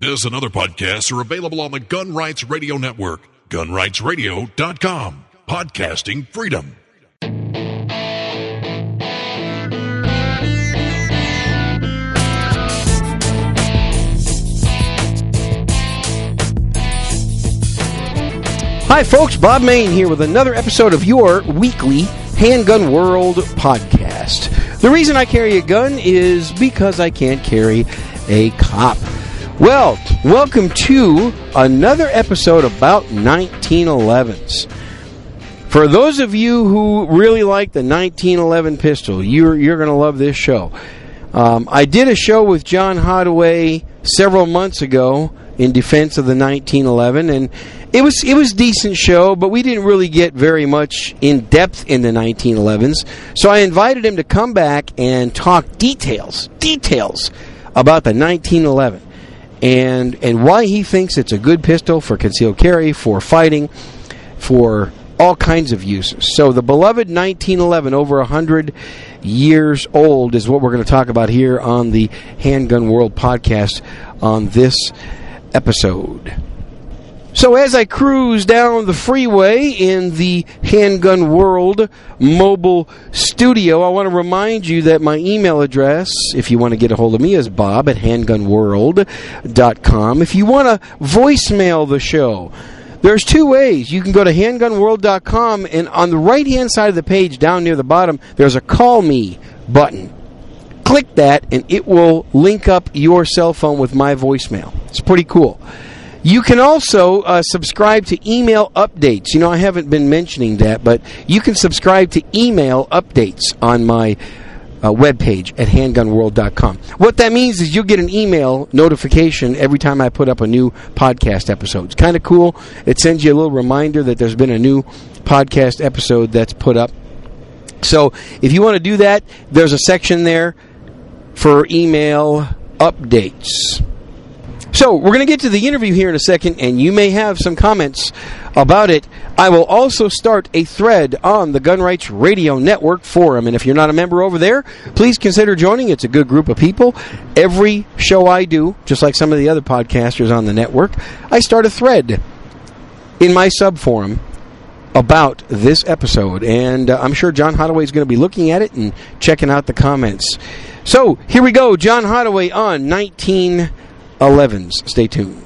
This and other podcasts are available on the Gun Rights Radio Network, gunrightsradio.com. Podcasting freedom. Hi folks, Bob Mayne here with another episode of your weekly Handgun World podcast. The reason I carry a gun is because I can't carry a cop. Well, welcome to another episode about 1911s. For those of you who really like the 1911 pistol, you're going to love this show. I did a show with John Hottaway several months ago in defense of the 1911, and it was a decent show, but we didn't really get very much in depth in the 1911s. So I invited him to come back and talk details about the 1911 and why he thinks it's a good pistol for concealed carry, for fighting, for all kinds of uses. So the beloved 1911, over 100 years old, is what we're going to talk about here on the Handgun World podcast on this episode. So as I cruise down the freeway in the Handgun World mobile studio, I want to remind you that my email address, if you want to get a hold of me, is bob@handgunworld.com. If you want to voicemail the show, there's two ways. You can go to handgunworld.com, and on the right-hand side of the page, down near the bottom, there's a Call Me button. Click that, and it will link up your cell phone with my voicemail. It's pretty cool. You can also subscribe to email updates. You know, I haven't been mentioning that, but you can subscribe to email updates on my webpage at handgunworld.com. What that means is you'll get an email notification every time I put up a new podcast episode. It's kind of cool. It sends you a little reminder that there's been a new podcast episode that's put up. So if you want to do that, there's a section there for email updates. So we're going to get to the interview here in a second, and you may have some comments about it. I will also start a thread on the Gun Rights Radio Network forum, and if you're not a member over there, please consider joining. It's a good group of people. Every show I do, just like some of the other podcasters on the network, I start a thread in my sub-forum about this episode, and I'm sure John Hottaway is going to be looking at it and checking out the comments. So here we go, John Hottaway on 1911s. Stay tuned.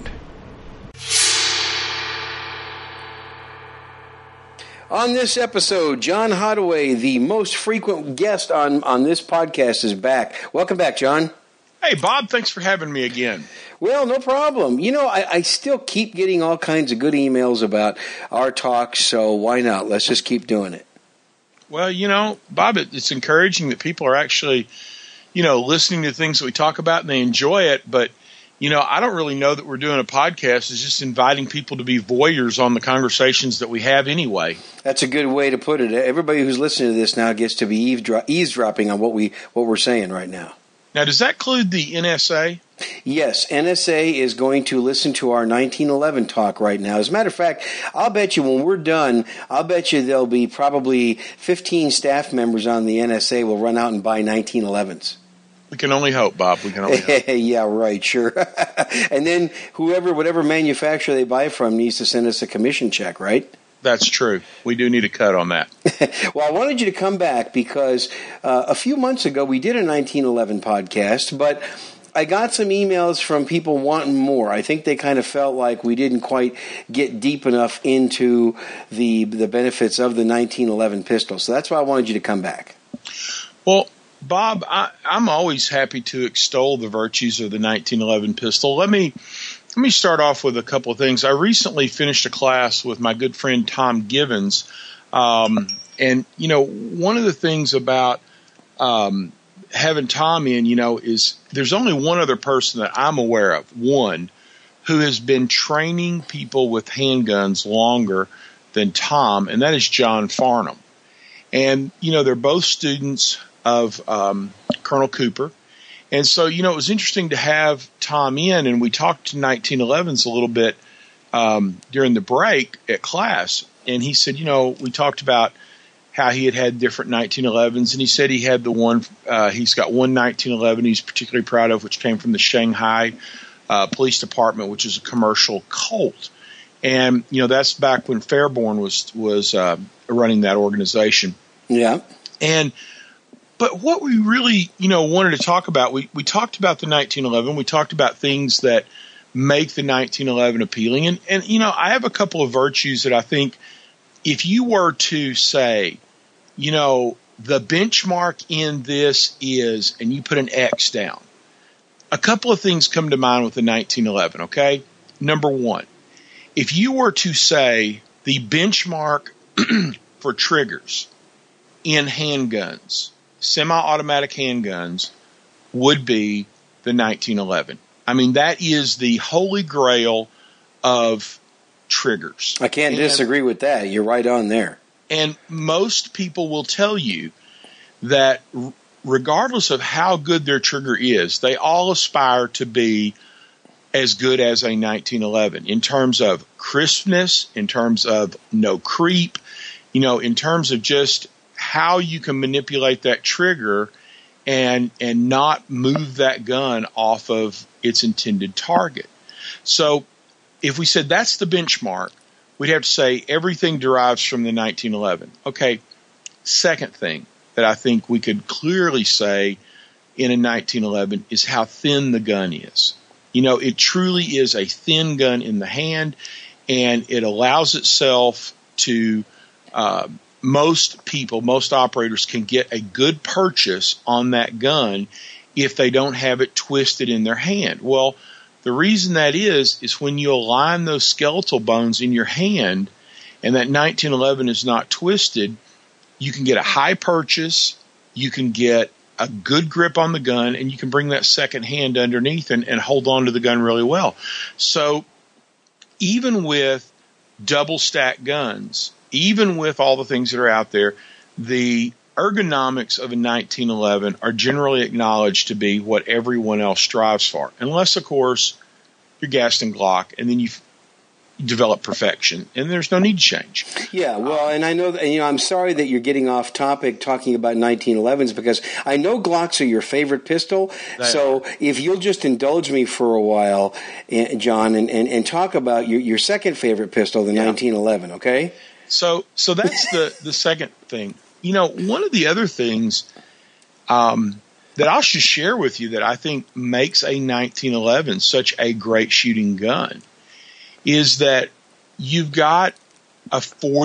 On this episode, John Hottaway, the most frequent guest on this podcast, is back. Welcome back, John. Hey, Bob. Thanks for having me again. Well, no problem. You know, I still keep getting all kinds of good emails about our talks, so why not? Let's just keep doing it. Well, you know, Bob, it's encouraging that people are actually, listening to things that we talk about and they enjoy it, but I don't really know that we're doing a podcast. It's just inviting people to be voyeurs on the conversations that we have anyway. That's a good way to put it. Everybody who's listening to this now gets to be eavesdropping on what we're saying right now. Now, does that include the NSA? Yes, NSA is going to listen to our 1911 talk right now. As a matter of fact, I'll bet you when we're done, there'll be probably 15 staff members on the NSA will run out and buy 1911s. We can only hope, Bob. We can only hope. Yeah, right, sure. And then whatever manufacturer they buy from needs to send us a commission check, right? That's true. We do need a cut on that. Well, I wanted you to come back because a few months ago we did a 1911 podcast, but I got some emails from people wanting more. I think they kind of felt like we didn't quite get deep enough into the benefits of the 1911 pistol. So that's why I wanted you to come back. Well, Bob, I'm always happy to extol the virtues of the 1911 pistol. Let me start off with a couple of things. I recently finished a class with my good friend Tom Givens, and one of the things about having Tom in, is there's only one other person that I'm aware of, one, who has been training people with handguns longer than Tom, and that is John Farnham. And they're both students of Colonel Cooper. And so, it was interesting to have Tom in, and we talked to 1911s a little bit during the break at class. And he said, we talked about how he had different 1911s, and he said he had the one, he's got one 1911 he's particularly proud of, which came from the Shanghai police department, which is a commercial Colt. And, that's back when Fairborn was running that organization. Yeah. But what we really, wanted to talk about, we talked about the 1911. We talked about things that make the 1911 appealing. And I have a couple of virtues that I think if you were to say, the benchmark in this is, and you put an X down, a couple of things come to mind with the 1911, okay? Number one, if you were to say the benchmark for triggers in handguns, semi-automatic handguns, would be the 1911. I mean, that is the holy grail of triggers. I can't disagree with that. You're right on there. And most people will tell you that regardless of how good their trigger is, they all aspire to be as good as a 1911 in terms of crispness, in terms of no creep, in terms of just how you can manipulate that trigger and not move that gun off of its intended target. So if we said that's the benchmark, we'd have to say everything derives from the 1911. Okay, second thing that I think we could clearly say in a 1911 is how thin the gun is. It truly is a thin gun in the hand, and it allows itself to most operators can get a good purchase on that gun if they don't have it twisted in their hand. Well, the reason that is when you align those skeletal bones in your hand and that 1911 is not twisted, you can get a high purchase, you can get a good grip on the gun, and you can bring that second hand underneath and hold on to the gun really well. So even with double stack guns, even with all the things that are out there, the ergonomics of a 1911 are generally acknowledged to be what everyone else strives for, unless, of course, you're Gaston Glock, and then you develop perfection, and there's no need to change. Yeah, well, and I know that, I'm sorry that you're getting off topic talking about 1911s because I know Glocks are your favorite pistol. So if you'll just indulge me for a while, John, and talk about your second favorite pistol, the 1911, okay? So that's the second thing. One of the other things that I'll just share with you that I think makes a 1911 such a great shooting gun is that you've got a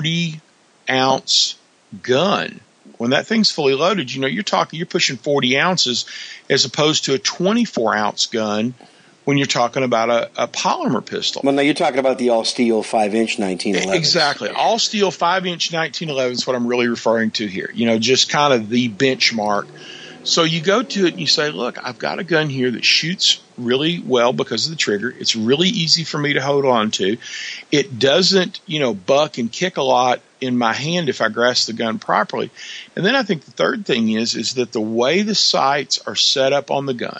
40-ounce gun. When that thing's fully loaded, you're pushing 40 ounces as opposed to a 24-ounce gun when you're talking about a polymer pistol. Well, no, you're talking about the all-steel 5-inch 1911. Exactly. All-steel 5-inch 1911 is what I'm really referring to here. Just kind of the benchmark. So you go to it and you say, look, I've got a gun here that shoots really well because of the trigger. It's really easy for me to hold on to. It doesn't, buck and kick a lot in my hand if I grasp the gun properly. And then I think the third thing is that the way the sights are set up on the gun,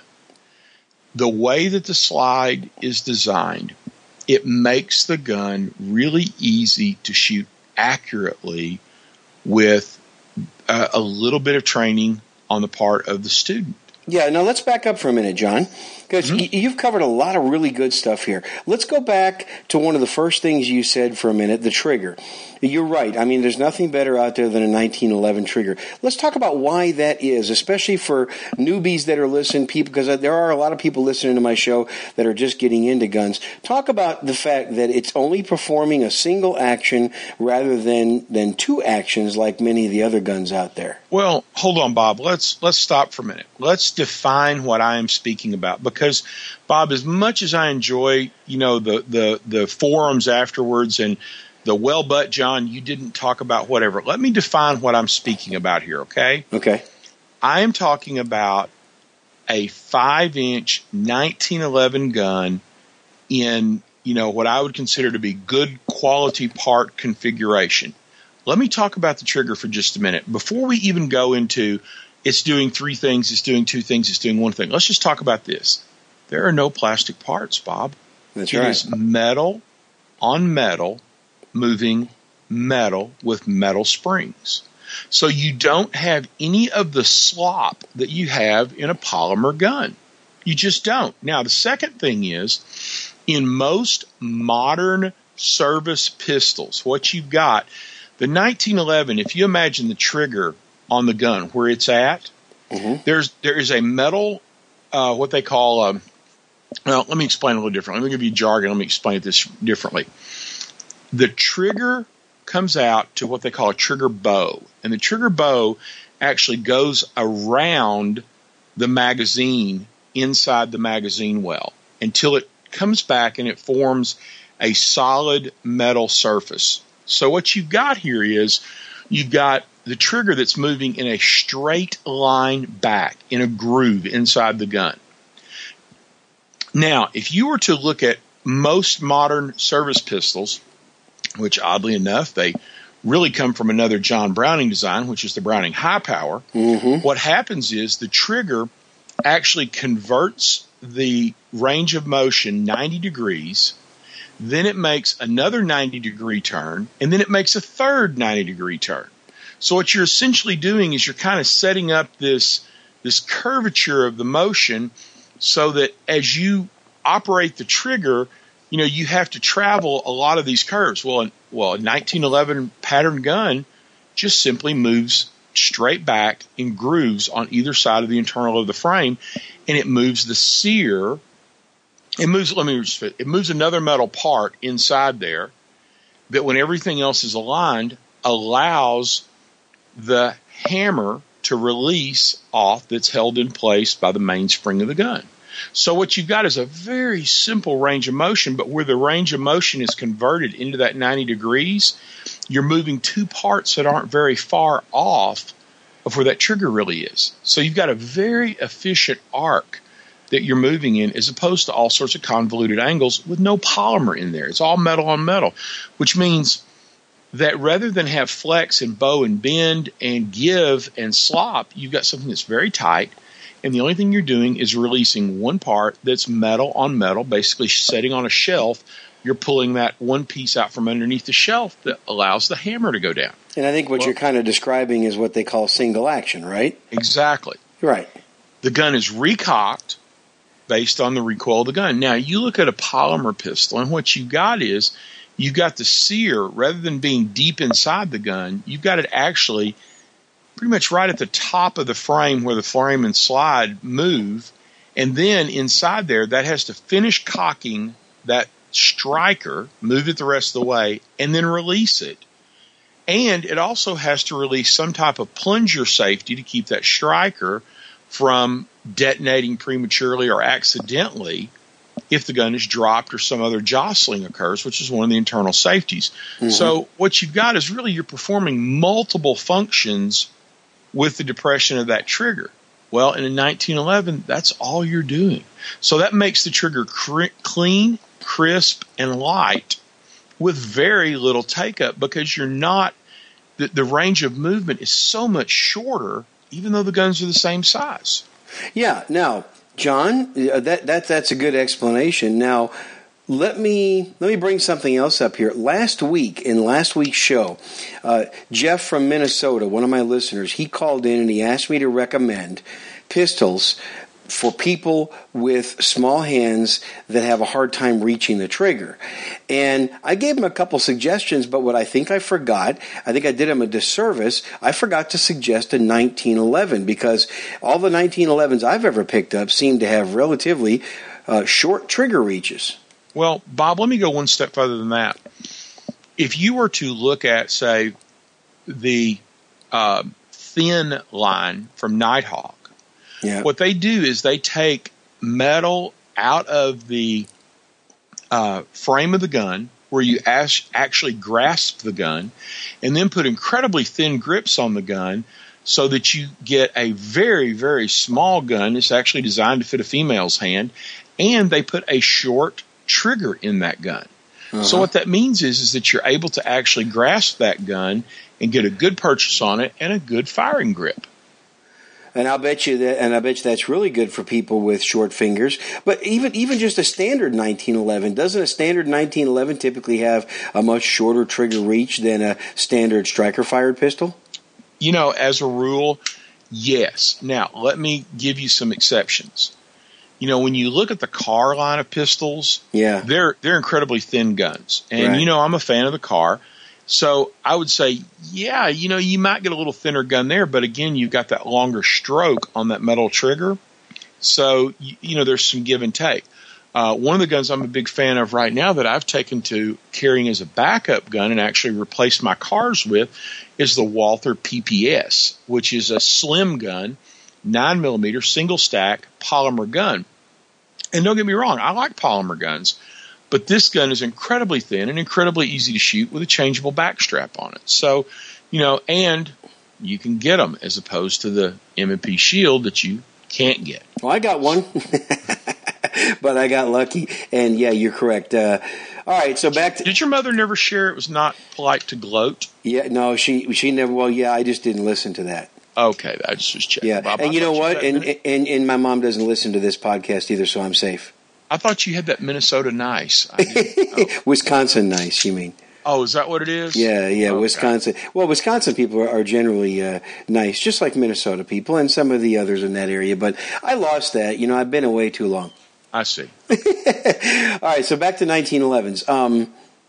the way that the slide is designed, it makes the gun really easy to shoot accurately with a little bit of training on the part of the student. Yeah, now let's back up for a minute, John, because you've covered a lot of really good stuff here. Let's go back to one of the first things you said for a minute, the trigger. You're right. I mean, there's nothing better out there than a 1911 trigger. Let's talk about why that is, especially for newbies that are listening, because there are a lot of people listening to my show that are just getting into guns. Talk about the fact that it's only performing a single action rather than two actions like many of the other guns out there. Well, hold on, Bob. Let's stop for a minute. Let's define what I am speaking about, because, Bob, as much as I enjoy, the forums afterwards and the but John, you didn't talk about whatever. Let me define what I'm speaking about here, okay? Okay. I am talking about a 5-inch 1911 gun in, what I would consider to be good quality part configuration. Let me talk about the trigger for just a minute. Before we even go into it's doing three things, it's doing two things, it's doing one thing. Let's just talk about this. There are no plastic parts, Bob. That's right. It is metal on metal, moving metal with metal springs. So you don't have any of the slop that you have in a polymer gun. You just don't. Now, the second thing is, in most modern service pistols, what you've got, the 1911, if you imagine the trigger on the gun where it's at, there is a metal, what they call, well, let me explain a little differently. Let me give you jargon. Let me explain this differently. The trigger comes out to what they call a trigger bow, and the trigger bow actually goes around the magazine inside the magazine well until it comes back and it forms a solid metal surface. So what you've got here is you've got the trigger that's moving in a straight line back in a groove inside the gun. Now, if you were to look at most modern service pistols, which oddly enough, they really come from another John Browning design, which is the Browning High Power, what happens is the trigger actually converts the range of motion 90 degrees, then it makes another 90-degree turn, and then it makes a third 90-degree turn. So what you're essentially doing is you're kind of setting up this curvature of the motion so that as you operate the trigger, you know, you have to travel a lot of these curves. Well, a 1911 pattern gun just simply moves straight back in grooves on either side of the internal of the frame, and it moves the sear. It moves another metal part inside there that, when everything else is aligned, allows the hammer to release off that's held in place by the mainspring of the gun. So what you've got is a very simple range of motion, but where the range of motion is converted into that 90 degrees, you're moving two parts that aren't very far off of where that trigger really is. So you've got a very efficient arc that you're moving in, as opposed to all sorts of convoluted angles with no polymer in there. It's all metal on metal, which means that rather than have flex and bow and bend and give and slop, you've got something that's very tight, and the only thing you're doing is releasing one part that's metal on metal, basically setting on a shelf. You're pulling that one piece out from underneath the shelf that allows the hammer to go down. And I think what you're kind of describing is what they call single action, right? Exactly. Right. The gun is recocked based on the recoil of the gun. Now, you look at a polymer pistol, and what you've got is you've got the sear, rather than being deep inside the gun, you've got it actually pretty much right at the top of the frame where the frame and slide move, and then inside there, that has to finish cocking that striker, move it the rest of the way, and then release it. And it also has to release some type of plunger safety to keep that striker from detonating prematurely or accidentally if the gun is dropped or some other jostling occurs, which is one of the internal safeties. So what you've got is really you're performing multiple functions with the depression of that trigger. Well, in a 1911, that's all you're doing. So that makes the trigger clean, crisp, and light with very little take-up, because you're not the range of movement is so much shorter, even though the guns are the same size. Yeah. Now, John, that's a good explanation. Now, let me bring something else up here. Last week, in last week's show, Jeff from Minnesota, one of my listeners, he called in and he asked me to recommend pistols for people with small hands that have a hard time reaching the trigger. And I gave him a couple suggestions, but what I think I forgot, I think I did him a disservice, I forgot to suggest a 1911, because all the 1911s I've ever picked up seem to have relatively short trigger reaches. Well, Bob, let me go one step further than that. If you were to look at, say, the thin line from Nighthawk, what they do is they take metal out of the frame of the gun where you actually grasp the gun, and then put incredibly thin grips on the gun so that you get a very, very small gun. It's actually designed to fit a female's hand, and they put a short trigger in that gun. So what that means is that you're able to actually grasp that gun and get a good purchase on it and a good firing grip. And I'll bet you that's really good for people with short fingers. But even just a standard 1911, doesn't a standard 1911 typically have a much shorter trigger reach than a standard striker-fired pistol? You know, as a rule, yes. Now, let me give you some exceptions. when you look at the Kahr line of pistols, Yeah. they're incredibly thin guns. And, Right. I'm a fan of the Kahr. So I would say, yeah, you might get a little thinner gun there, but again, you've got that longer stroke on that metal trigger. So, there's some give and take. One of the guns I'm a big fan of right now that I've taken to carrying as a backup gun and actually replaced my Kahrs with is the Walther PPS, which is a slim gun, 9mm, single stack polymer gun. And don't get me wrong, I like polymer guns. But this gun is incredibly thin and incredibly easy to shoot with a changeable backstrap on it. So, and you can get them as opposed to the M&P Shield that you can't get. Well, I got one, but I got lucky. And, yeah, you're correct. All right, so back to... Did your mother never share it was not polite to gloat? Yeah, no, she never... Well, yeah, I just didn't listen to that. Okay, I just was checking. Yeah, Bob, and you know what? and And my mom doesn't listen to this podcast either, so I'm safe. I thought you had that Minnesota nice. Wisconsin nice, you mean? Oh, is that what it is? Yeah, Okay. Wisconsin. Well, Wisconsin people are generally nice, just like Minnesota people and some of the others in that area. But I lost that. I've been away too long. I see. All right, so back to 1911s.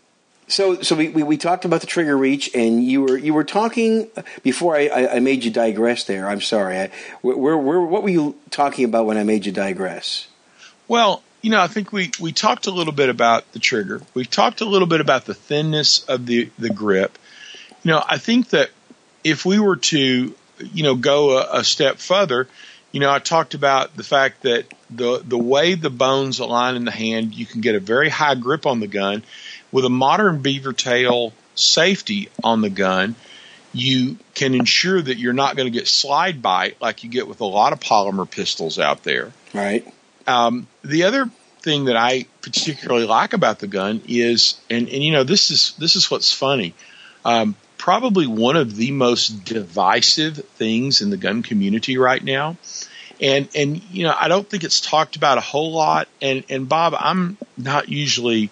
So we talked about the trigger reach, and you were talking before I made you digress there. I'm sorry. What were you talking about when I made you digress? Well, I think we talked a little bit about the trigger. We talked a little bit about the thinness of the grip. I think that if we were to, go a step further, I talked about the fact that the way the bones align in the hand, you can get a very high grip on the gun. With a modern beaver tail safety on the gun, you can ensure that you're not going to get slide bite like you get with a lot of polymer pistols out there. Right. The other thing that I particularly like about the gun is, and this is what's funny. Probably one of the most divisive things in the gun community right now, and I don't think it's talked about a whole lot. And Bob, I'm not usually.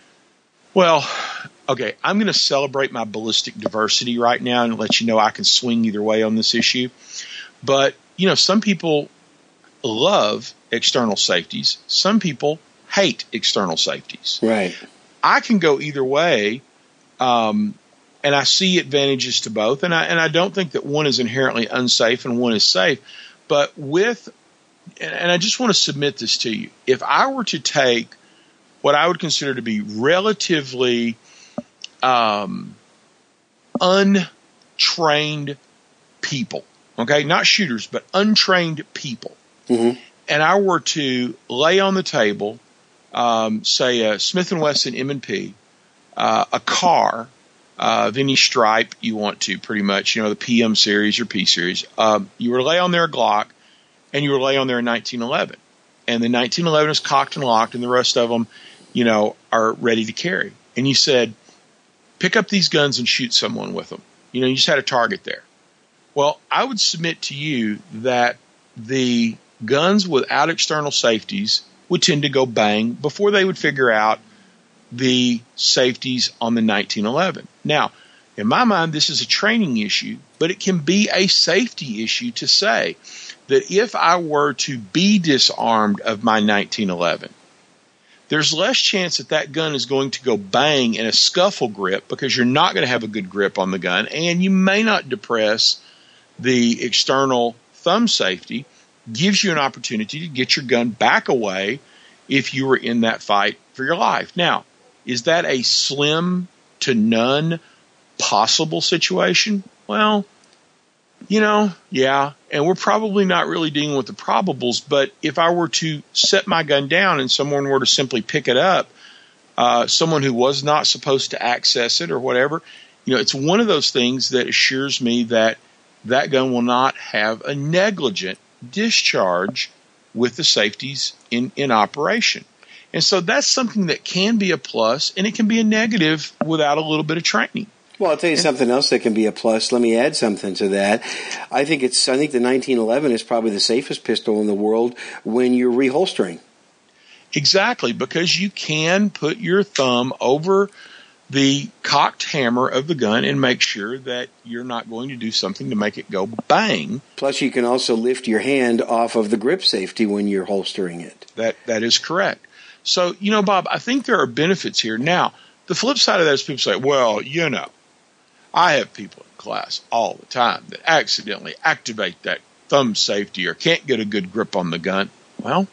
Well, okay, I'm going to celebrate my ballistic diversity right now and let you know I can swing either way on this issue. But some people love external safeties. Some people hate external safeties. Right. I can go either way, and I see advantages to both. And I don't think that one is inherently unsafe and one is safe. But and I just want to submit this to you. If I were to take what I would consider to be relatively untrained people, okay, not shooters, but untrained people, mm-hmm. and I were to lay on the table, say a Smith & Wesson M&P, a Kahr of any stripe you want to, pretty much, the PM series or P series, you were to lay on there a Glock, and you were to lay on there a 1911. And the 1911 is cocked and locked, and the rest of them, are ready to carry. And you said, pick up these guns and shoot someone with them. You just had a target there. Well, I would submit to you that the guns without external safeties would tend to go bang before they would figure out the safeties on the 1911. Now, in my mind, this is a training issue, but it can be a safety issue to say that if I were to be disarmed of my 1911, there's less chance that gun is going to go bang in a scuffle grip because you're not going to have a good grip on the gun, and you may not depress the external thumb safety. Gives you an opportunity to get your gun back away if you were in that fight for your life. Now, is that a slim to none possible situation? Well, yeah, and we're probably not really dealing with the probables, but if I were to set my gun down and someone were to simply pick it up, someone who was not supposed to access it or whatever, it's one of those things that assures me that gun will not have a negligent discharge with the safeties in operation. And so that's something that can be a plus, and it can be a negative without a little bit of training. Well, I'll tell you something else that can be a plus. Let me add something to that. I think the 1911 is probably the safest pistol in the world when you're reholstering. Exactly, because you can put your thumb over the cocked hammer of the gun and make sure that you're not going to do something to make it go bang. Plus, you can also lift your hand off of the grip safety when you're holstering it. That is correct. So, Bob, I think there are benefits here. Now, the flip side of that is people say, well, I have people in class all the time that accidentally activate that thumb safety or can't get a good grip on the gun. Well,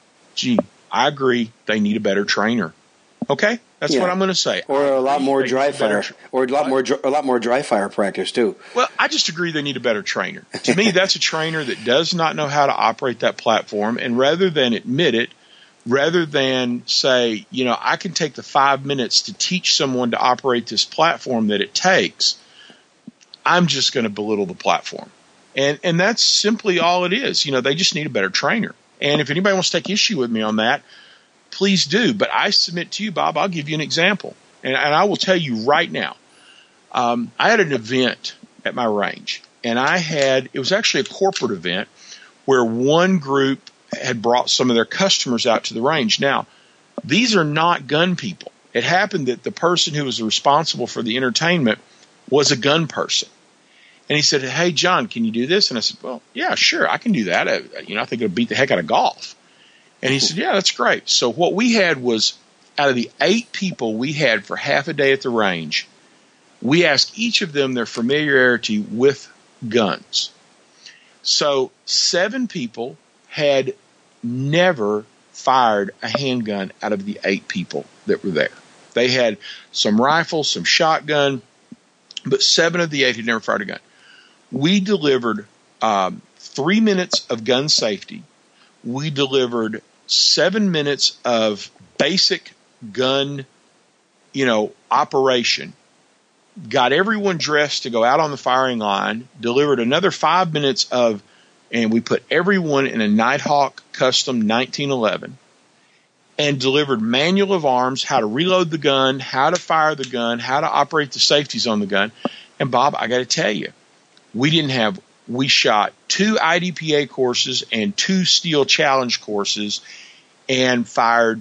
I agree. They need a better trainer. Okay? That's what I'm going to say. Or a lot more dry fire. Or a lot more dry fire practice, too. Well, I just agree they need a better trainer. To me, that's a trainer that does not know how to operate that platform, and rather than admit it, rather than say, I can take the 5 minutes to teach someone to operate this platform that it takes, I'm just going to belittle the platform. And that's simply all it is. They just need a better trainer. And if anybody wants to take issue with me on that, please do. But I submit to you, Bob, I'll give you an example. And I will tell you right now, I had an event at my range. And it was actually a corporate event where one group had brought some of their customers out to the range. Now, these are not gun people. It happened that the person who was responsible for the entertainment was a gun person. And he said, hey, John, can you do this? And I said, well, yeah, sure, I can do that. I think it'll beat the heck out of golf. And he said, yeah, that's great. So what we had was, out of the 8 people we had for half a day at the range, we asked each of them their familiarity with guns. So 7 people had never fired a handgun out of the 8 people that were there. They had some rifles, some shotgun, but 7 of the 8 had never fired a gun. We delivered 3 minutes of gun safety. We delivered 7 minutes of basic gun, operation. Got everyone dressed to go out on the firing line. Delivered another 5 minutes and we put everyone in a Nighthawk Custom 1911. And delivered manual of arms, how to reload the gun, how to fire the gun, how to operate the safeties on the gun. And Bob, I got to tell you, we shot 2 IDPA courses and 2 Steel Challenge courses and fired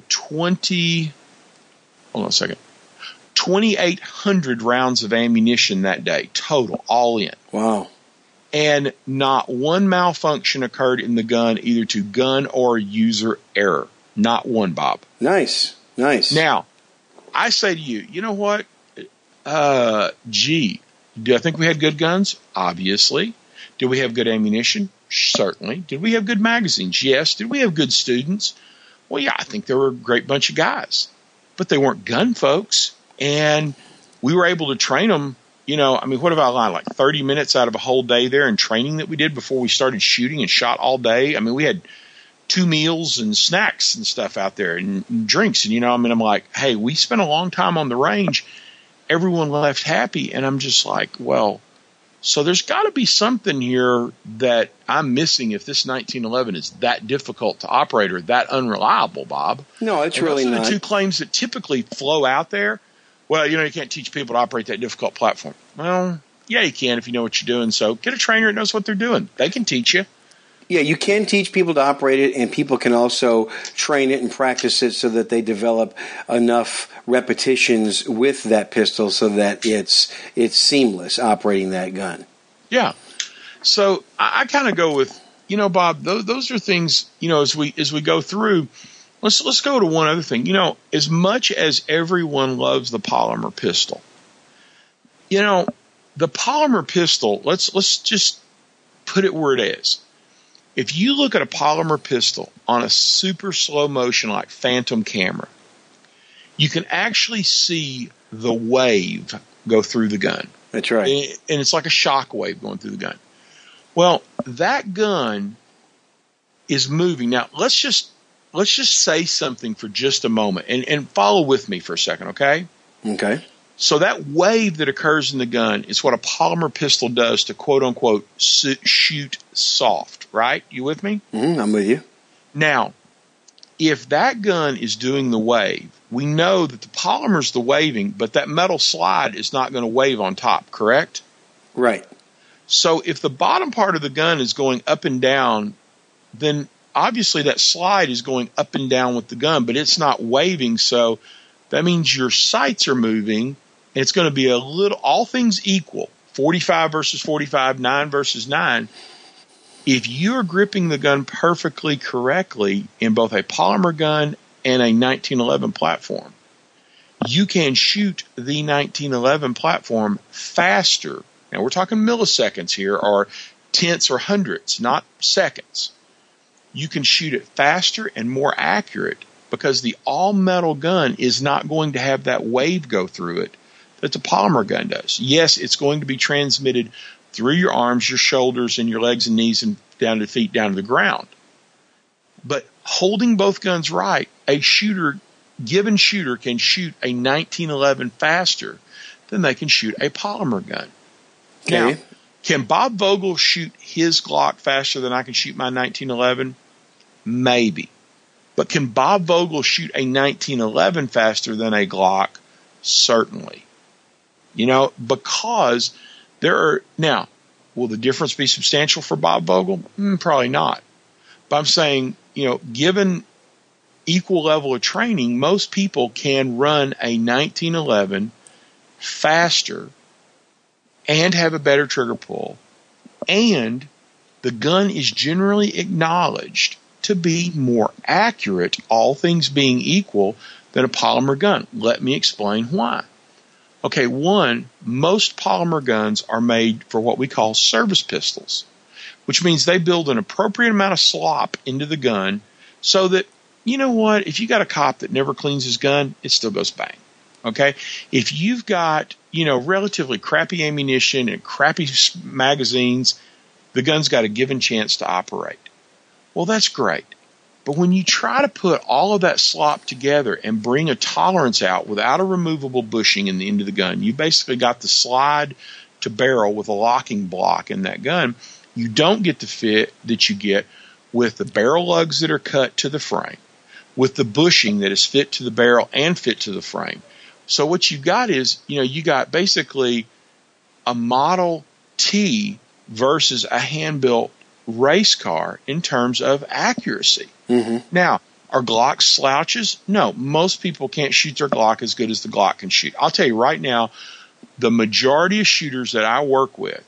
2,800 rounds of ammunition that day, total, all in. Wow. And not one malfunction occurred in the gun, either to gun or user error. Not one, Bob. Nice. Now, I say to you, you know what? Do I think we had good guns? Obviously. Did we have good ammunition? Certainly. Did we have good magazines? Yes. Did we have good students? Well, yeah, I think they were a great bunch of guys. But they weren't gun folks. And we were able to train them, what have I lied? Like 30 minutes out of a whole day there in training that we did before we started shooting and shot all day. We had 2 meals and snacks and stuff out there and drinks. And, I'm like, hey, we spent a long time on the range. Everyone left happy. And I'm just like, well, so there's got to be something here that I'm missing if this 1911 is that difficult to operate or that unreliable, Bob. No, it's really not. Those are the 2 claims that typically flow out there. Well, you can't teach people to operate that difficult platform. Well, yeah, you can if you know what you're doing. So get a trainer that knows what they're doing. They can teach you. Yeah, you can teach people to operate it, and people can also train it and practice it so that they develop enough repetitions with that pistol so that it's seamless operating that gun. Yeah. So I kind of go with, Bob, those are things, as we go through. Let's go to one other thing. As much as everyone loves the polymer pistol, the polymer pistol, let's just put it where it is. If you look at a polymer pistol on a super slow motion like Phantom camera, you can actually see the wave go through the gun. That's right. And it's like a shock wave going through the gun. Well, that gun is moving. Now, let's just say something for just a moment and follow with me for a second, okay? Okay. So that wave that occurs in the gun is what a polymer pistol does to quote-unquote shoot soft, right? You with me? I'm with you. Now, if that gun is doing the wave, we know that the polymer's the waving, but that metal slide is not going to wave on top, correct? Right. So if the bottom part of the gun is going up and down, then obviously that slide is going up and down with the gun, but it's not waving, so that means your sights are moving, and it's going to be a little, all things equal, 45 versus 45, 9 versus 9. If you're gripping the gun perfectly correctly in both a polymer gun and a 1911 platform, you can shoot the 1911 platform faster. Now we're talking milliseconds here, or tenths or hundredths, not seconds. You can shoot it faster and more accurate because the all-metal gun is not going to have that wave go through it that the polymer gun does. Yes, it's going to be transmitted through your arms, your shoulders, and your legs and knees and down to feet, down to the ground. But holding both guns right, a given shooter can shoot a 1911 faster than they can shoot a polymer gun. Okay. Now, can Bob Vogel shoot his Glock faster than I can shoot my 1911? Maybe. But can Bob Vogel shoot a 1911 faster than a Glock? Certainly. Because now, will the difference be substantial for Bob Vogel? Probably not. But I'm saying, given equal level of training, most people can run a 1911 faster and have a better trigger pull. And the gun is generally acknowledged to be more accurate, all things being equal, than a polymer gun. Let me explain why. Okay, one, most polymer guns are made for what we call service pistols, which means they build an appropriate amount of slop into the gun so that, if you got a cop that never cleans his gun, it still goes bang. Okay? If you've got, relatively crappy ammunition and crappy magazines, the gun's got a given chance to operate. Well, that's great. But when you try to put all of that slop together and bring a tolerance out without a removable bushing in the end of the gun, you basically got the slide to barrel with a locking block in that gun. You don't get the fit that you get with the barrel lugs that are cut to the frame, with the bushing that is fit to the barrel and fit to the frame. So what you've got is, you got basically a Model T versus a hand-built race car in terms of accuracy. Mm-hmm. Now, are Glocks slouches? No, most people can't shoot their Glock as good as the Glock can shoot. I'll tell you right now, the majority of shooters that I work with,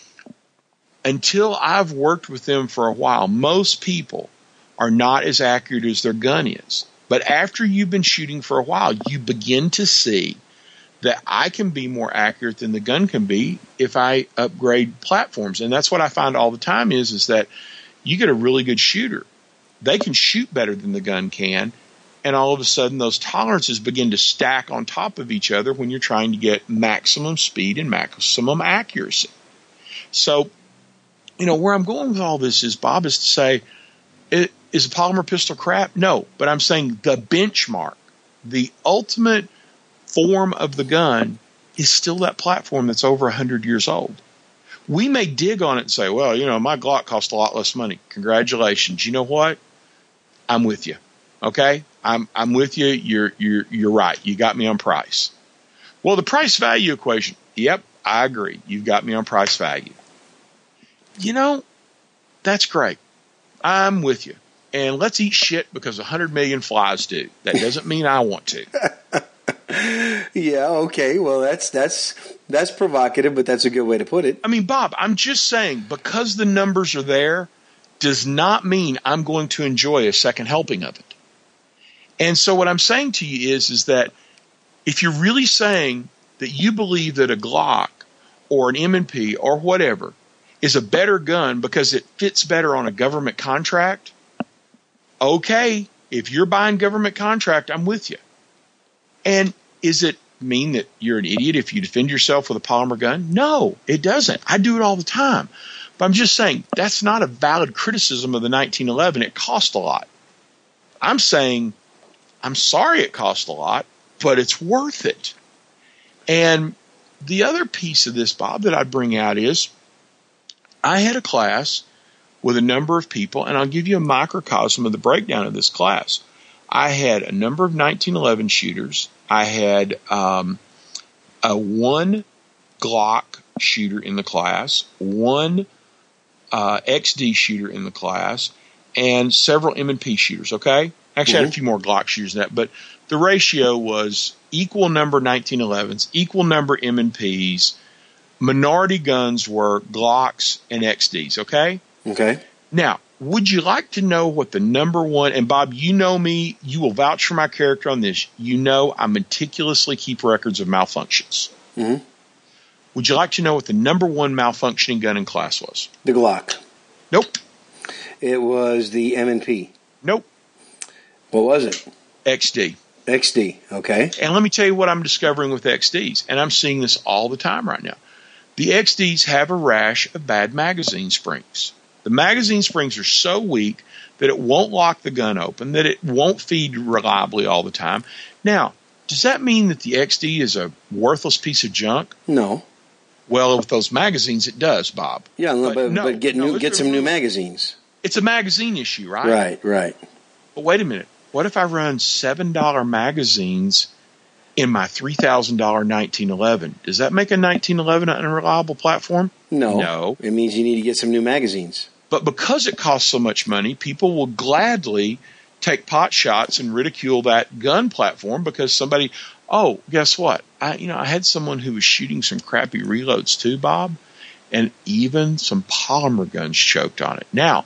until I've worked with them for a while, most people are not as accurate as their gun is. But after you've been shooting for a while, you begin to see that I can be more accurate than the gun can be if I upgrade platforms. And that's what I find all the time is that you get a really good shooter. They can shoot better than the gun can, and all of a sudden those tolerances begin to stack on top of each other when you're trying to get maximum speed and maximum accuracy. So, where I'm going with all this is, Bob, is to say, is a polymer pistol crap? No, but I'm saying the benchmark, the ultimate form of the gun is still that platform that's over 100 years old. We may dig on it and say, well, my Glock cost a lot less money. Congratulations. You know what? I'm with you. Okay? I'm with you. You're right. You got me on price. Well, the price value equation. Yep, I agree. You've got me on price value. That's great. I'm with you. And let's eat shit because 100 million flies do. That doesn't mean I want to. Yeah, okay. Well, that's provocative, but that's a good way to put it. I mean, Bob, I'm just saying, because the numbers are there does not mean I'm going to enjoy a second helping of it. And so what I'm saying to you is that if you're really saying that you believe that a Glock or an M&P or whatever is a better gun because it fits better on a government contract, okay, if you're buying government contract, I'm with you. And is it mean that you're an idiot if you defend yourself with a polymer gun? No, it doesn't. I do it all the time. But I'm just saying that's not a valid criticism of the 1911. It cost a lot. I'm saying I'm sorry it cost a lot, but it's worth it. And the other piece of this, Bob, that I'd bring out is I had a class with a number of people, and I'll give you a microcosm of the breakdown of this class. I had a number of 1911 shooters. I had a one Glock shooter in the class, one XD shooter in the class, and several M&P shooters, okay? Actually, I had a few more Glock shooters than that, but the ratio was equal number 1911s, equal number M&Ps. Minority guns were Glocks and XDs, okay? Okay. Now, would you like to know what the number one, and Bob, you know me, you will vouch for my character on this. You know I meticulously keep records of malfunctions. Mm-hmm. Would you like to know what the number one malfunctioning gun in class was? The Glock. Nope. It was the M&P. Nope. What was it? XD. XD, okay. And let me tell you what I'm discovering with XDs, and I'm seeing this all the time right now. The XDs have a rash of bad magazine springs. The magazine springs are so weak that it won't lock the gun open, that it won't feed reliably all the time. Now, does that mean that the XD is a worthless piece of junk? No. Well, with those magazines, it does, Bob. Yeah, but get some new magazines. It's a magazine issue, right? Right. But wait a minute. What if I run $7 magazines in my $3,000 1911? Does that make a 1911 an unreliable platform? No. It means you need to get some new magazines. But because it costs so much money, people will gladly take pot shots and ridicule that gun platform because somebody, guess what? I had someone who was shooting some crappy reloads too, Bob, and even some polymer guns choked on it. Now,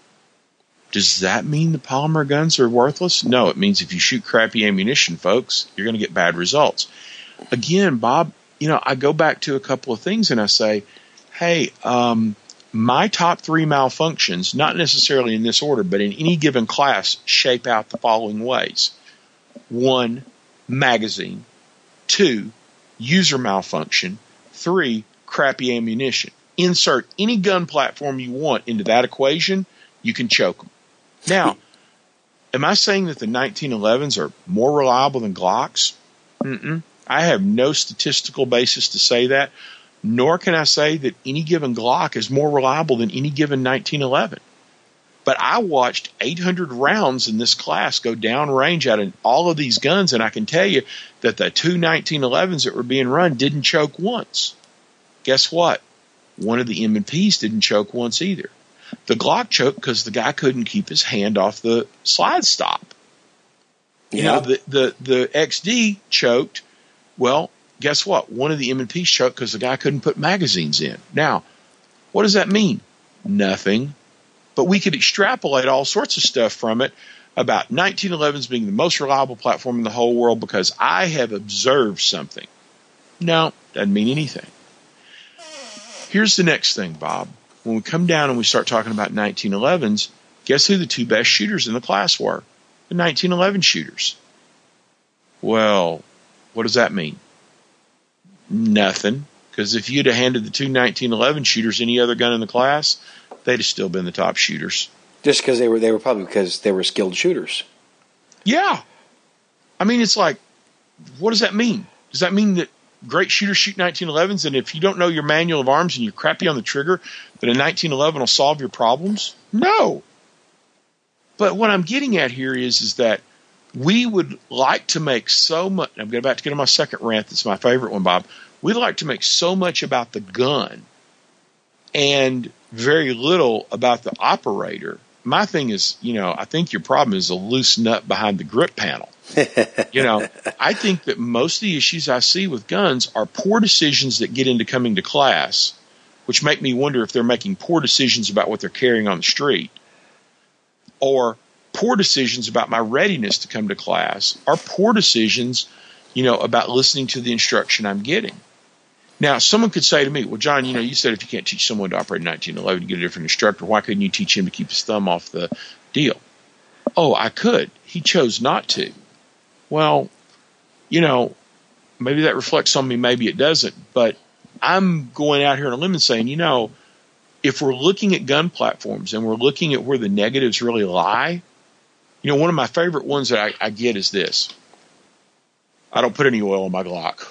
does that mean the polymer guns are worthless? No, it means if you shoot crappy ammunition, folks, you're going to get bad results. Again, Bob, I go back to a couple of things and I say, hey, my top 3 malfunctions, not necessarily in this order, but in any given class, shape out the following ways. 1, magazine. 2, user malfunction. 3, crappy ammunition. Insert any gun platform you want into that equation, you can choke them. Now, am I saying that the 1911s are more reliable than Glocks? I have no statistical basis to say that, nor can I say that any given Glock is more reliable than any given 1911. But I watched 800 rounds in this class go downrange out of all of these guns, and I can tell you that the 2 1911s that were being run didn't choke once. Guess what? One of the M&Ps didn't choke once either. The Glock choked because the guy couldn't keep his hand off the slide stop. Yeah. The XD choked. Well, guess what? One of the M&Ps choked because the guy couldn't put magazines in. Now, what does that mean? Nothing. But we could extrapolate all sorts of stuff from it about 1911s being the most reliable platform in the whole world because I have observed something. No, doesn't mean anything. Here's the next thing, Bob. When we come down and we start talking about 1911s, guess who the 2 best shooters in the class were? The 1911 shooters. Well, what does that mean? Nothing. Because if you'd have handed the 2 1911 shooters any other gun in the class, they'd have still been the top shooters. Just because they were probably because they were skilled shooters. Yeah. I mean, it's like, what does that mean? Does that mean that great shooters shoot 1911s, and if you don't know your manual of arms and you're crappy on the trigger, that a 1911 will solve your problems? No. But what I'm getting at here is that we would like to make so much. I'm about to get on my second rant. That's my favorite one, Bob. We'd like to make so much about the gun and very little about the operator. My thing is, I think your problem is a loose nut behind the grip panel. I think that most of the issues I see with guns are poor decisions that get into coming to class, which make me wonder if they're making poor decisions about what they're carrying on the street, or poor decisions about my readiness to come to class, or poor decisions, about listening to the instruction I'm getting. Now, someone could say to me, well, John, you said if you can't teach someone to operate in 1911, you get a different instructor. Why couldn't you teach him to keep his thumb off the deal? Oh, I could. He chose not to. Well, maybe that reflects on me, maybe it doesn't. But I'm going out here on a limb and saying, if we're looking at gun platforms and we're looking at where the negatives really lie, one of my favorite ones that I get is this. I don't put any oil on my Glock.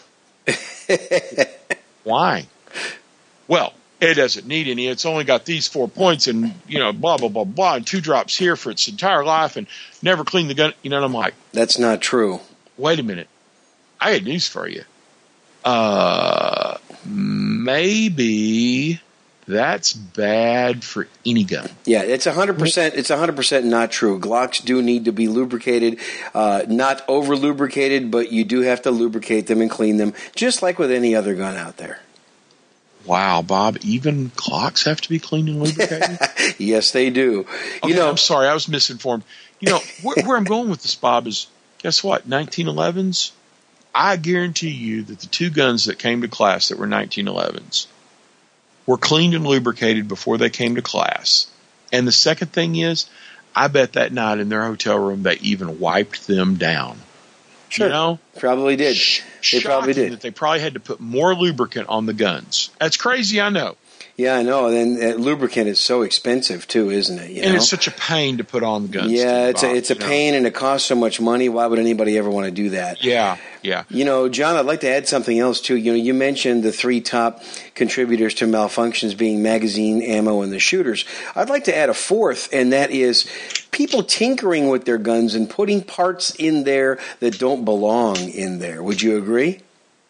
Why? Well, it doesn't need any. It's only got these 4 points and, blah, blah, blah, blah, and 2 drops here for its entire life and never clean the gun. And I'm like, that's not true. Wait a minute. I had news for you. Maybe That's bad for any gun. Yeah, it's 100%. It's 100% not true. Glocks do need to be lubricated, not over lubricated, but you do have to lubricate them and clean them, just like with any other gun out there. Wow, Bob, even Glocks have to be cleaned and lubricated? Yes, they do. Okay, I'm sorry, I was misinformed. Where I'm going with this, Bob, is guess what? 1911s. I guarantee you that the two guns that came to class that were 1911s were cleaned and lubricated before they came to class. And the second thing is, I bet that night in their hotel room they even wiped them down. Sure, probably did. They probably did. That they probably had to put more lubricant on the guns. That's crazy, I know. Yeah, I know. And lubricant is so expensive too, isn't it? It's such a pain to put on the guns. Yeah, it's a pain, and it costs so much money. Why would anybody ever want to do that? Yeah. John, I'd like to add something else too. You mentioned the three top contributors to malfunctions being magazine, ammo, and the shooters. I'd like to add a fourth, and that is people tinkering with their guns and putting parts in there that don't belong in there. Would you agree?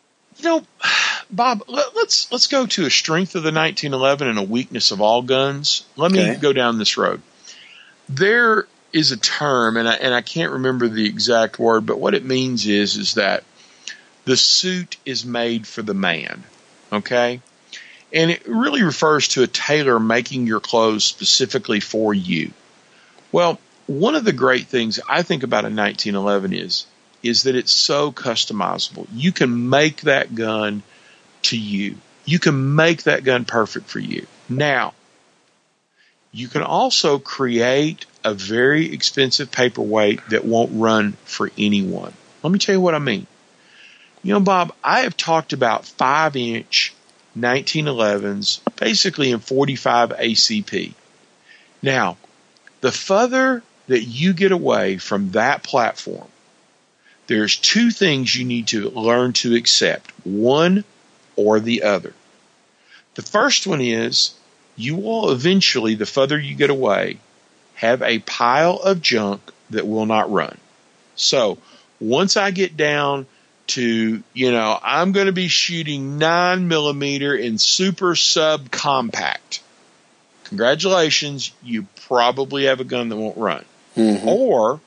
Bob, let's go to a strength of the 1911 and a weakness of all guns. Let me go down this road. There is a term, and I can't remember the exact word, but what it means is that the suit is made for the man, okay? And it really refers to a tailor making your clothes specifically for you. Well, one of the great things I think about a 1911 is that it's so customizable. You can make that gun to you. You can make that gun perfect for you. Now, you can also create a very expensive paperweight that won't run for anyone. Let me tell you what I mean. Bob, I have talked about 5-inch 1911s, basically in 45 ACP. Now, the further that you get away from that platform, there's two things you need to learn to accept, one or the other. The first one is you will eventually, the further you get away, have a pile of junk that will not run. So once I get down to, I'm going to be shooting 9mm in super subcompact, congratulations, you probably have a gun that won't run. Mm-hmm. Or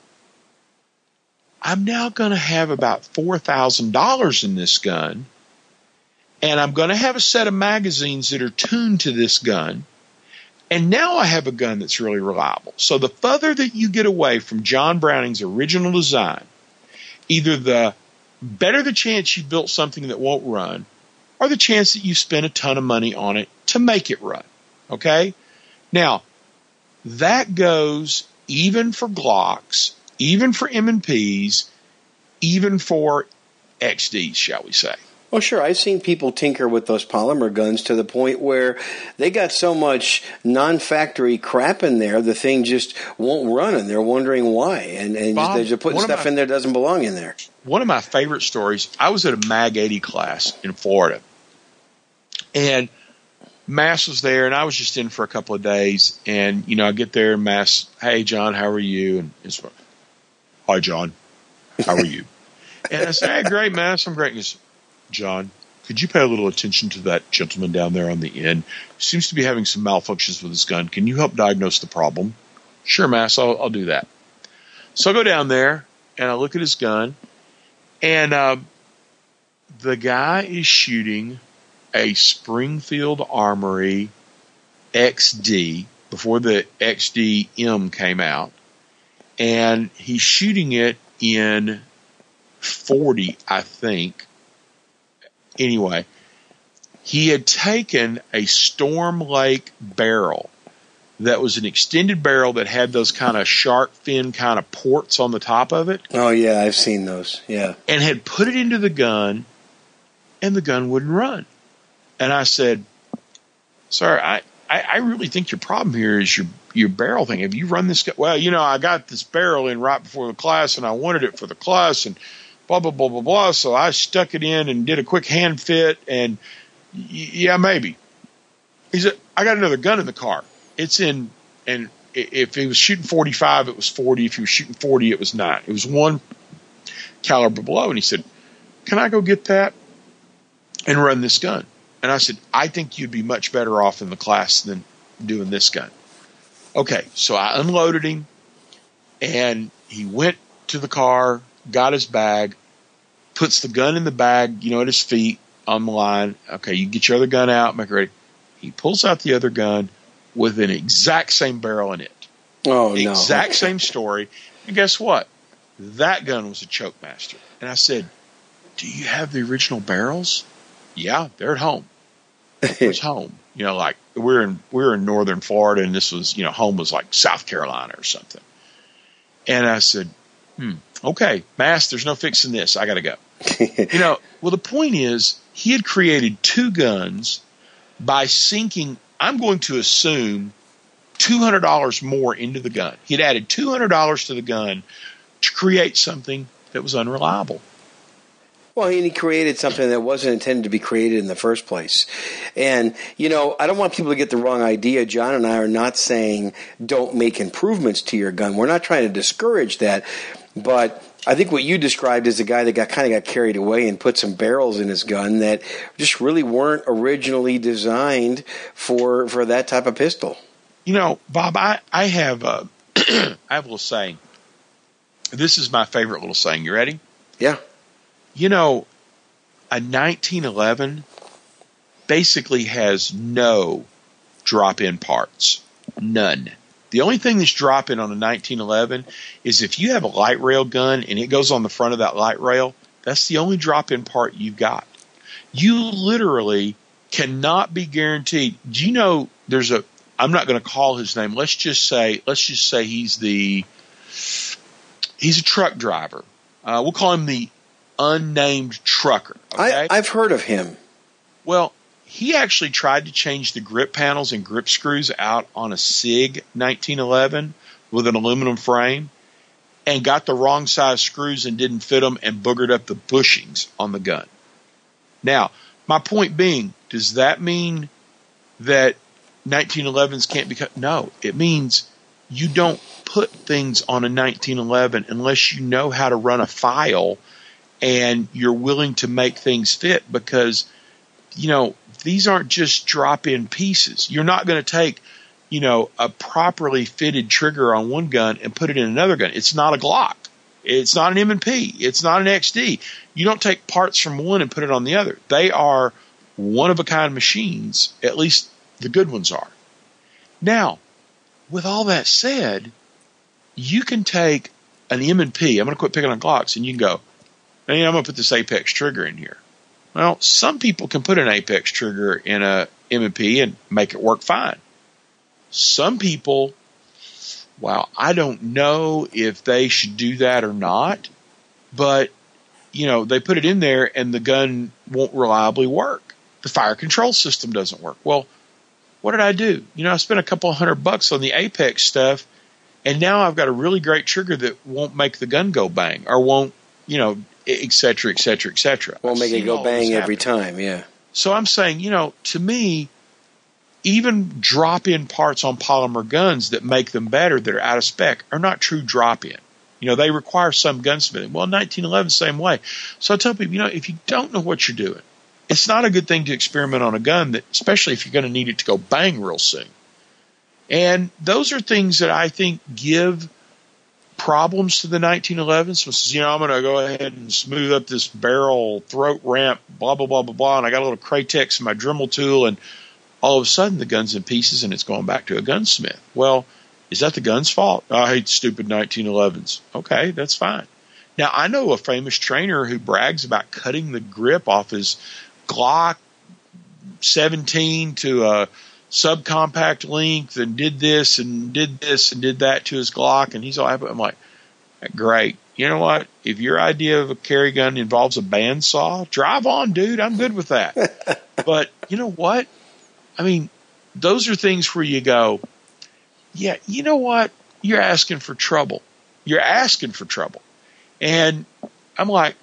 I'm now going to have about $4,000 in this gun, and I'm going to have a set of magazines that are tuned to this gun, and now I have a gun that's really reliable. So the further that you get away from John Browning's original design, either the better the chance you built something that won't run, or the chance that you spent a ton of money on it to make it run. Okay? Now, that goes even for Glocks, even for M&Ps, even for XDs, shall we say. Well, sure. I've seen people tinker with those polymer guns to the point where they got so much non-factory crap in there, the thing just won't run, and they're wondering why. And Bob, they're just putting stuff in there that doesn't belong in there. One of my favorite stories, I was at a Mag 80 class in Florida, and Mass was there, and I was just in for a couple of days, and, I get there, and Mass, hey, John, how are you? And it's, hi, John, how are you? And I said, hey, great, Mass, I'm great. And he goes, John, could you pay a little attention to that gentleman down there on the end? He seems to be having some malfunctions with his gun. Can you help diagnose the problem? Sure, Mass, I'll do that. So I go down there, and I look at his gun, and the guy is shooting a Springfield Armory XD before the XD-M came out, and he's shooting it in 40, I think. Anyway, he had taken a Storm Lake barrel that was an extended barrel that had those kind of shark fin kind of ports on the top of it. Oh, yeah, I've seen those, yeah. And had put it into the gun, and the gun wouldn't run. And I said, sir, I really think your problem here is your barrel thing. Have you run this gun? Well, I got this barrel in right before the class, and I wanted it for the class, and blah, blah, blah, blah, blah. So I stuck it in and did a quick hand fit, and yeah, maybe. He said, I got another gun in the car. It's in, and if he was shooting 45, it was 40. If he was shooting 40, it was 9. It was one caliber below. And he said, can I go get that and run this gun? And I said, I think you'd be much better off in the class than doing this gun. Okay, so I unloaded him, and he went to the car, got his bag, puts the gun in the bag, at his feet on the line. Okay, you get your other gun out, make it ready. He pulls out the other gun with an exact same barrel in it. Oh, no. Exact same story. And guess what? That gun was a Choke Master. And I said, do you have the original barrels? Yeah, they're at home. It's home. Like we're in northern Florida, and this was, home was like South Carolina or something. And I said, okay, Mass, there's no fixing this. I got to go. Well, the point is, he had created two guns by sinking, I'm going to assume, $200 more into the gun. He'd added $200 to the gun to create something that was unreliable. Well, and he created something that wasn't intended to be created in the first place. And, I don't want people to get the wrong idea. John and I are not saying don't make improvements to your gun. We're not trying to discourage that. But I think what you described is a guy that got carried away and put some barrels in his gun that just really weren't originally designed for that type of pistol. Bob, I have a little saying. This is my favorite little saying. You ready? Yeah. A 1911 basically has no drop-in parts. None. The only thing that's drop-in on a 1911 is if you have a light rail gun and it goes on the front of that light rail, that's the only drop-in part you've got. You literally cannot be guaranteed. Do you know I'm not going to call his name. Let's just say he's a truck driver. We'll call him the unnamed trucker. Okay? I've heard of him. Well, he actually tried to change the grip panels and grip screws out on a SIG 1911 with an aluminum frame and got the wrong size screws and didn't fit them and boogered up the bushings on the gun. Now, my point being, does that mean that 1911s can't be cut? No, it means you don't put things on a 1911 unless you know how to run a file and you're willing to make things fit, because, these aren't just drop-in pieces. You're not going to take, a properly fitted trigger on one gun and put it in another gun. It's not a Glock. It's not an M&P. It's not an XD. You don't take parts from one and put it on the other. They are one-of-a-kind machines, at least the good ones are. Now, with all that said, you can take an M&P. I'm going to quit picking on Glocks, and you can go, I'm going to put this Apex trigger in here. Well, some people can put an Apex trigger in a M&P and make it work fine. Some people, I don't know if they should do that or not, but, they put it in there and the gun won't reliably work. The fire control system doesn't work. Well, what did I do? I spent a couple $100 on the Apex stuff, and now I've got a really great trigger that won't make the gun go bang or won't, et cetera, et cetera, et cetera. Won't make it go bang every time, yeah. So I'm saying, to me, even drop-in parts on polymer guns that make them better, that are out of spec, are not true drop-in. They require some gunsmithing. Well, 1911, same way. So I tell people, if you don't know what you're doing, it's not a good thing to experiment on a gun, that, especially if you're going to need it to go bang real soon. And those are things that I think give problems to the 1911s. So, I'm going to go ahead and smooth up this barrel throat ramp, blah, blah, blah, blah, blah. And I got a little Kratex in my Dremel tool, and all of a sudden the gun's in pieces and it's going back to a gunsmith. Well, is that the gun's fault? I hate stupid 1911s. Okay, that's fine. Now, I know a famous trainer who brags about cutting the grip off his Glock 17 to a subcompact length and did this and did that to his Glock, and he's all happy. I'm like, great. You know what? If your idea of a carry gun involves a bandsaw, drive on, dude. I'm good with that. But you know what? I mean, those are things where you go, yeah, you know what? You're asking for trouble. You're asking for trouble. And I'm like,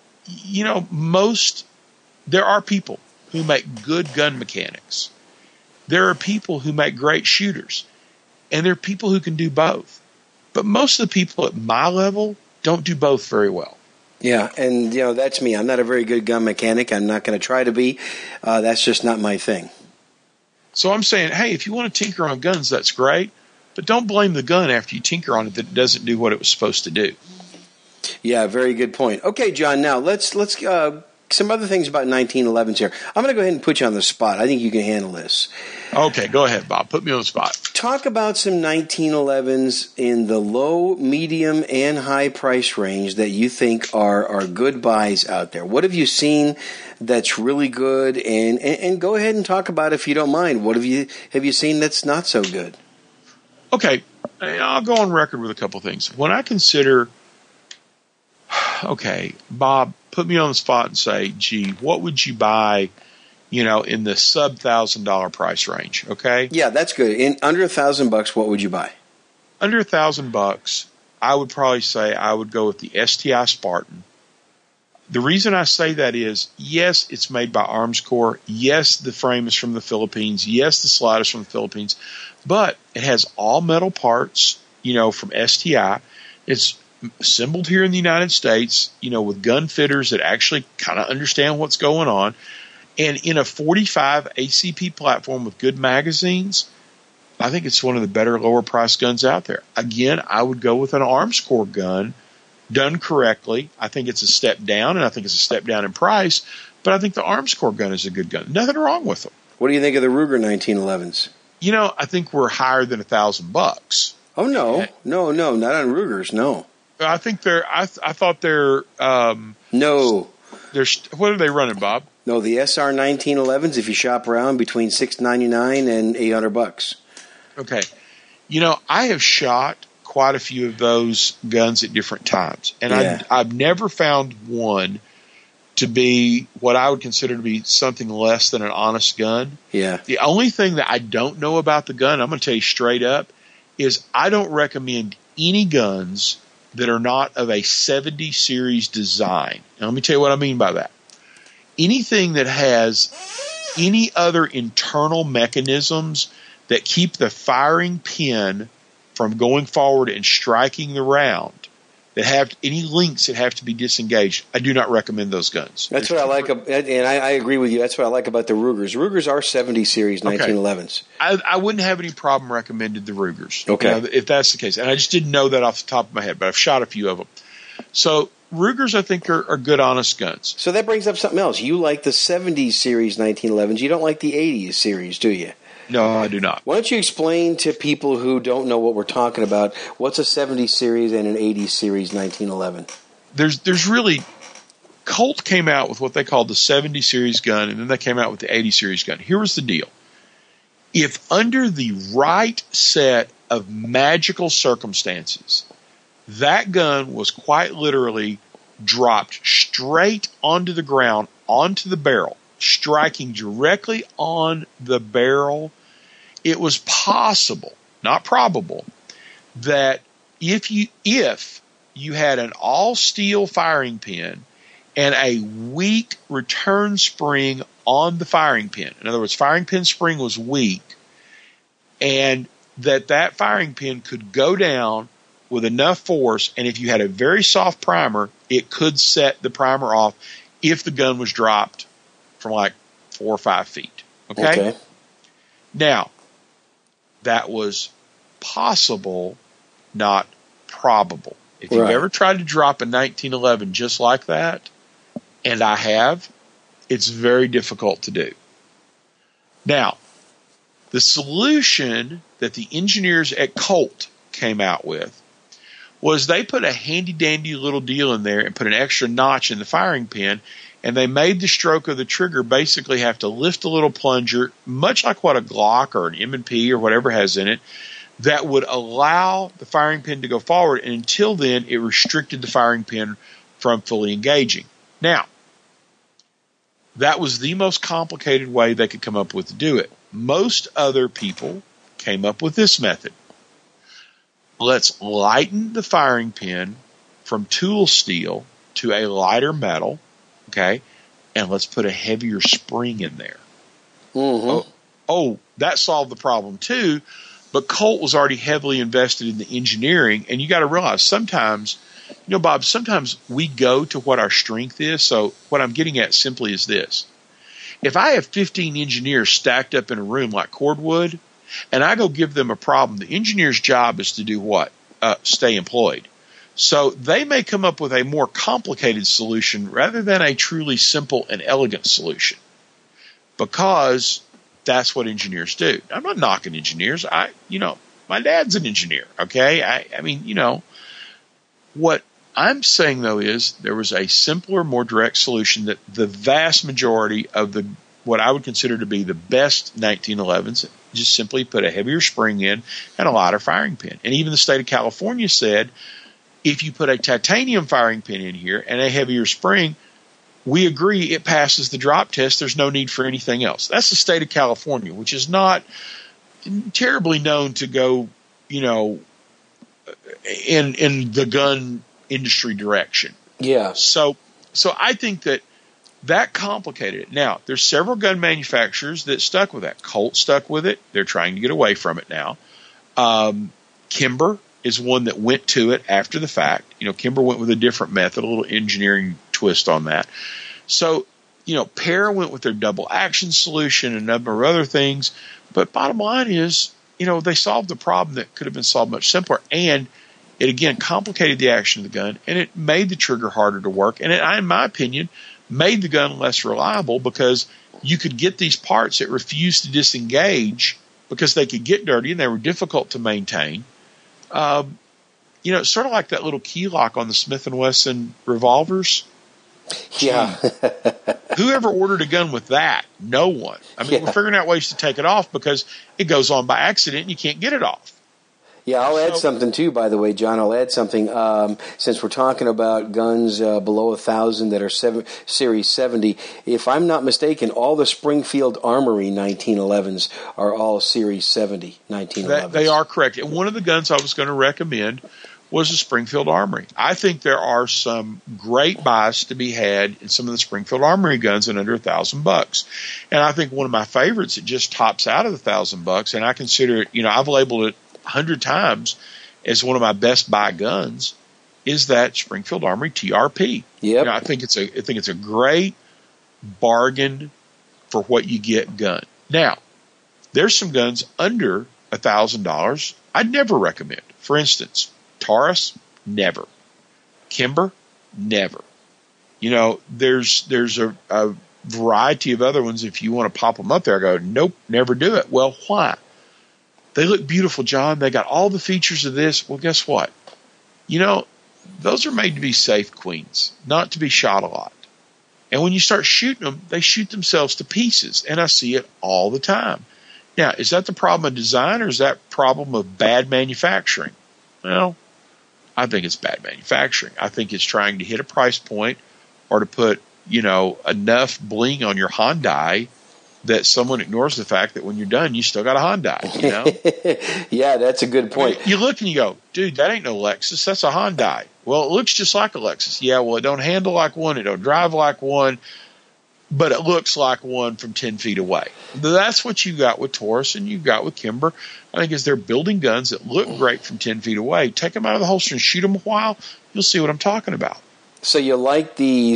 there are people who make good gun mechanics. There are people who make great shooters. And there are people who can do both. But most of the people at my level don't do both very well. Yeah, and that's me. I'm not a very good gun mechanic. I'm not going to try to be. That's just not my thing. So I'm saying, hey, if you want to tinker on guns, that's great, but don't blame the gun after you tinker on it that it doesn't do what it was supposed to do. Yeah, very good point. Okay, John, now let's some other things about 1911s here. I'm going to go ahead and put you on the spot. I think you can handle this. Okay, go ahead, Bob. Put me on the spot. Talk about some 1911s in the low, medium, and high price range that you think are good buys out there. What have you seen that's really good? And go ahead and talk about, if you don't mind, what have you seen that's not so good? Okay, I'll go on record with a couple things. When I consider, okay, Bob, put me on the spot and say, gee, what would you buy, in the sub $1,000 price range? Okay. Yeah, that's good. In under $1,000, what would you buy? Under $1,000, I would probably say I would go with the STI Spartan. The reason I say that is, yes, it's made by Arms Corps. Yes, the frame is from the Philippines. Yes, the slide is from the Philippines. But it has all metal parts, from STI. It's assembled here in the United States, with gun fitters that actually kind of understand what's going on. And in a 45 ACP platform with good magazines, I think it's one of the better lower price guns out there. Again, I would go with an Arms Corps gun done correctly. I think it's a step down, and I think it's a step down in price, but I think the Arms Corps gun is a good gun. Nothing wrong with them. What do you think of the Ruger 1911s? I think we're higher tare $1,000. Oh, no, not on Rugers, no. I think I thought they're no. What are they running, Bob? No, the SR 1911s. If you shop around, between $699 and $800. Okay, I have shot quite a few of those guns at different times, and yeah. I've never found one to be what I would consider to be something less than an honest gun. Yeah. The only thing that I don't know about the gun, I'm going to tell you straight up, is I don't recommend any guns that are not of a 70 series design. Now, let me tell you what I mean by that. Anything that has any other internal mechanisms that keep the firing pin from going forward and striking the round, that have any links that have to be disengaged, I do not recommend those guns. That's what I like, and I agree with you. That's what I like about the Rugers. Rugers are 70 series 1911s. I wouldn't have any problem recommending the Rugers. Okay. If that's the case. And I just didn't know that off the top of my head, but I've shot a few of them. So Rugers, I think, are good, honest guns. So that brings up something else. You like the 70s series 1911s. You don't like the 80s series, do you? No, I do not. Why don't you explain to people who don't know what we're talking about, what's a 70 series and an 80 series 1911? There's really, Colt came out with what they called the 70 series gun, and then they came out with the 80 series gun. Here was the deal. If under the right set of magical circumstances, that gun was quite literally dropped straight onto the ground, onto the barrel, striking directly on the barrel, it was possible, not probable, that if you had an all-steel firing pin and a weak return spring on the firing pin, in other words, firing pin spring was weak, and that firing pin could go down with enough force, and if you had a very soft primer, it could set the primer off if the gun was dropped from like 4 or 5 feet. Okay? Now, that was possible, not probable. If you've ever tried to drop a 1911 just like that, and I have, it's very difficult to do. Now, the solution that the engineers at Colt came out with was they put a handy-dandy little deal in there and put an extra notch in the firing pin, and they made the stroke of the trigger basically have to lift a little plunger, much like what a Glock or an M&P or whatever has in it, that would allow the firing pin to go forward, and until then, it restricted the firing pin from fully engaging. Now, that was the most complicated way they could come up with to do it. Most other people came up with this method. Let's lighten the firing pin from tool steel to a lighter metal, okay, and let's put a heavier spring in there. Mm-hmm. Oh, that solved the problem too, but Colt was already heavily invested in the engineering, and you got to realize sometimes Bob, sometimes we go to what our strength is. So what I'm getting at simply is this. If I have 15 engineers stacked up in a room like cordwood, and I go give them a problem, the engineer's job is to do what? Stay employed. So they may come up with a more complicated solution rather than a truly simple and elegant solution, because that's what engineers do. I'm not knocking engineers. My dad's an engineer. Okay. I mean, what I'm saying though is there was a simpler, more direct solution that the vast majority of what I would consider to be the best 1911s just simply put a heavier spring in and a lighter firing pin. And even the state of California said, if you put a titanium firing pin in here and a heavier spring, we agree it passes the drop test. There's no need for anything else. That's the state of California, which is not terribly known to go, in the gun industry direction. Yeah. So I think that complicated it. Now, there's several gun manufacturers that stuck with that. Colt stuck with it. They're trying to get away from it now. Kimber is one that went to it after the fact. Kimber went with a different method, a little engineering twist on that. So, Para went with their double action solution and a number of other things. But bottom line is, they solved the problem that could have been solved much simpler. And it, again, complicated the action of the gun, and it made the trigger harder to work. And it, in my opinion, made the gun less reliable, because you could get these parts that refused to disengage because they could get dirty and they were difficult to maintain. Sort of like that little key lock on the Smith & Wesson revolvers. Yeah. Whoever ordered a gun with that? No one. I mean, we're figuring out ways to take it off because it goes on by accident and you can't get it off. Yeah, I'll add something too, by the way, John. I'll add something. Since we're talking about guns below 1,000 that are Series 70, if I'm not mistaken, all the Springfield Armory 1911s are all Series 70 1911s. They are correct. And one of the guns I was going to recommend was the Springfield Armory. I think there are some great buys to be had in some of the Springfield Armory guns at under $1,000. And I think one of my favorites that just tops out of $1,000, and I consider it, I've labeled it 100 times as one of my best buy guns, is that Springfield Armory TRP. Yep. I think it's a great bargain for what you get gun. Now, there's some guns under $1,000 I'd never recommend. For instance, Taurus, never. Kimber, never. There's a variety of other ones. If you want to pop them up there, I go, nope, never do it. Well, why? They look beautiful, John. They got all the features of this. Well, guess what? Those are made to be safe queens, not to be shot a lot. And when you start shooting them, they shoot themselves to pieces. And I see it all the time. Now, is that the problem of design, or is that problem of bad manufacturing? Well, I think it's bad manufacturing. I think it's trying to hit a price point or to put, enough bling on your Hyundai that someone ignores the fact that when you're done, you still got a Hyundai, Yeah, that's a good point. You look and you go, dude, that ain't no Lexus. That's a Hyundai. Well, it looks just like a Lexus. Yeah, well, it don't handle like one. It don't drive like one. But it looks like one from 10 feet away. That's what you got with Taurus and you got with Kimber. I think as they're building guns that look great from 10 feet away, take them out of the holster and shoot them a while, you'll see what I'm talking about. So you like the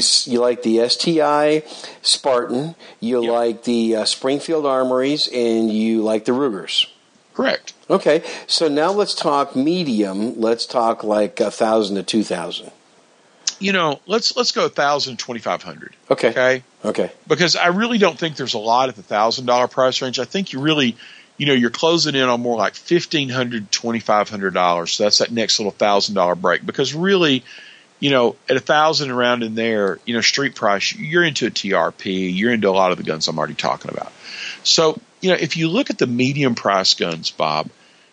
STI Spartan, like the Springfield Armories, and you like the Rugers. Correct. Okay, so now let's talk medium. Let's talk like 1,000 to 2,000. Let's go 1,000 to 2,500. Okay. Because I really don't think there's a lot at the $1,000 price range. I think you really, you're closing in on more like $1,500, $2,500. So that's that next little $1,000 break. Because really, at 1,000 around in there, street price, you're into a TRP. You're into a lot of the guns I'm already talking about. So, if you look at the medium price guns, Bob,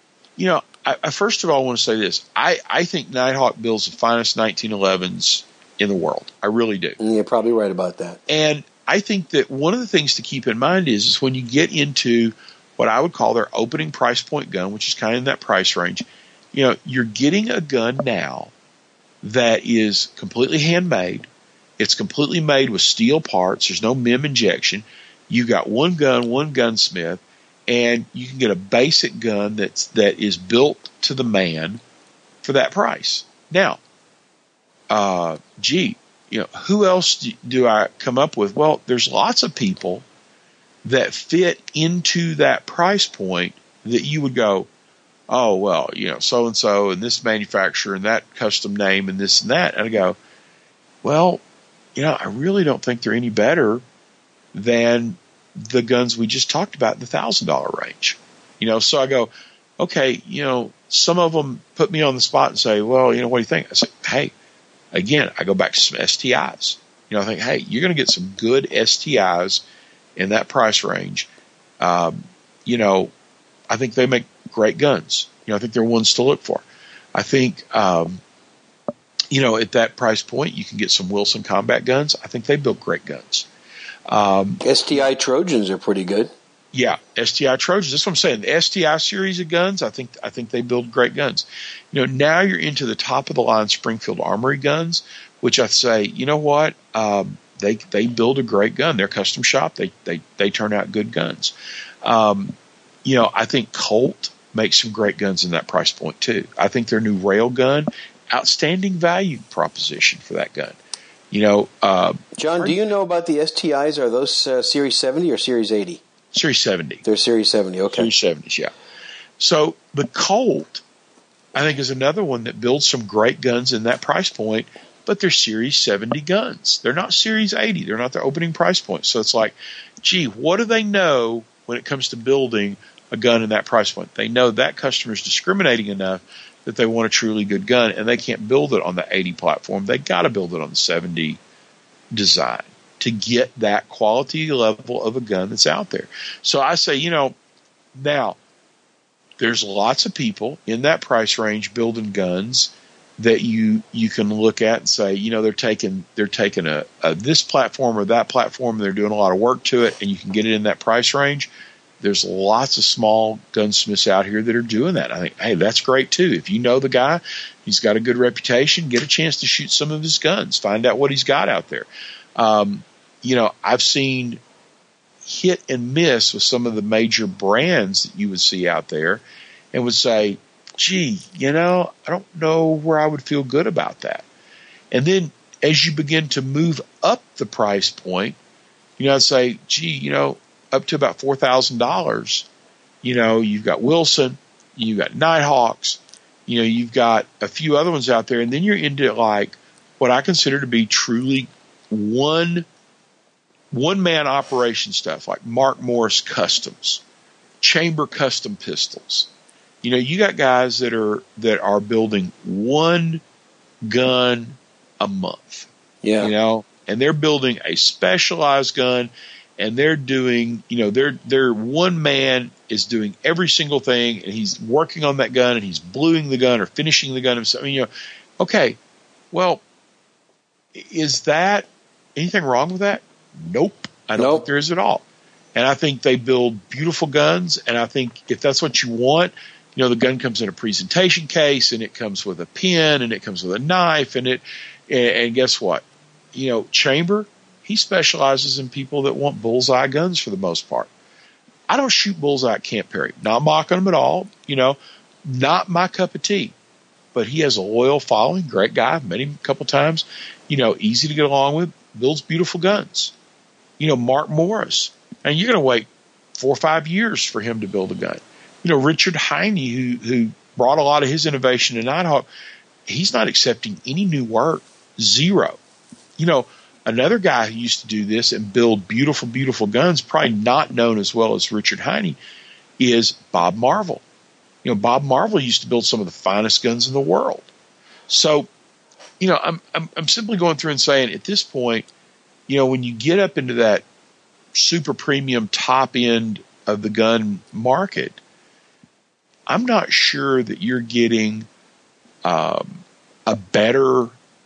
I first of all want to say this. I think Nighthawk builds the finest 1911s in the world. I really do. You're probably right about that. And I think that one of the things to keep in mind is when you get into what I would call their opening price point gun, which is kind of in that price range, you're getting a gun now that is completely handmade. It's completely made with steel parts. There's no MIM injection. You got one gun, one gunsmith, and you can get a basic gun that is built to the man for that price. Now, gee, who else do I come up with? Well, there's lots of people that fit into that price point that you would go, oh, well, so-and-so and this manufacturer and that custom name and this and that. And I go, well, I really don't think they're any better than the guns we just talked about in the $1,000 range. So I go, okay, some of them put me on the spot and say, well, what do you think? I say, hey, again, I go back to some STIs. I think, hey, you're going to get some good STIs in that price range. I think they make great guns. I think they're ones to look for. I think, at that price point, you can get some Wilson combat guns. I think they build great guns. STI Trojans are pretty good. Yeah, STI Trojans. That's what I'm saying. The STI series of guns, I think they build great guns. Now you're into the top of the line Springfield Armory guns, which I say, you know what? They build a great gun. They're custom shop. They turn out good guns. I think Colt makes some great guns in that price point too. I think their new rail gun, outstanding value proposition for that gun. John, do you know about the STIs? Are those Series 70 or Series 80? Series 70. They're Series 70, okay. Series 70s, yeah. So the Colt, I think, is another one that builds some great guns in that price point, but they're Series 70 guns. They're not Series 80. They're not their opening price point. So it's like, gee, what do they know when it comes to building a gun in that price point? They know that customer is discriminating enough that they want a truly good gun, and they can't build it on the 80 platform. They got to build it on the 70 design to get that quality level of a gun that's out there. So I say, now there's lots of people in that price range building guns that you can look at and say, they're taking a this platform or that platform, and they're doing a lot of work to it, and you can get it in that price range. There's lots of small gunsmiths out here that are doing that. I think, hey, that's great too. If you know the guy, he's got a good reputation, get a chance to shoot some of his guns, find out what he's got out there. I've seen hit and miss with some of the major brands that you would see out there and would say, gee, I don't know where I would feel good about that. And then as you begin to move up the price point, I'd say, gee, up to about $4,000, you've got Wilson, you've got Nighthawks, you've got a few other ones out there, and then you're into like what I consider to be truly one-man operation stuff, like Mark Morris Customs, Chamber Custom Pistols. You got guys that are building one gun a month. Yeah. And they're building a specialized gun. And they're doing, their one man is doing every single thing, and he's working on that gun, and he's bluing the gun or finishing the gun himself. Okay, well, is that anything wrong with that? Nope. I don't think there is at all. And I think they build beautiful guns, and I think if that's what you want, the gun comes in a presentation case, and it comes with a pen, and it comes with a knife, and guess what? Chamber, he specializes in people that want bullseye guns for the most part. I don't shoot bullseye at Camp Perry. Not mocking him at all. Not my cup of tea. But he has a loyal following. Great guy. I've met him a couple times. Easy to get along with. Builds beautiful guns. Mark Morris. And you're going to wait 4 or 5 years for him to build a gun. Richard Heine, who brought a lot of his innovation to Nighthawk, he's not accepting any new work. Zero. Another guy who used to do this and build beautiful, beautiful guns, probably not known as well as Richard Heine, is Bob Marvel. Bob Marvel used to build some of the finest guns in the world. So, I'm simply going through and saying at this point, when you get up into that super premium top end of the gun market, I'm not sure that you're getting a better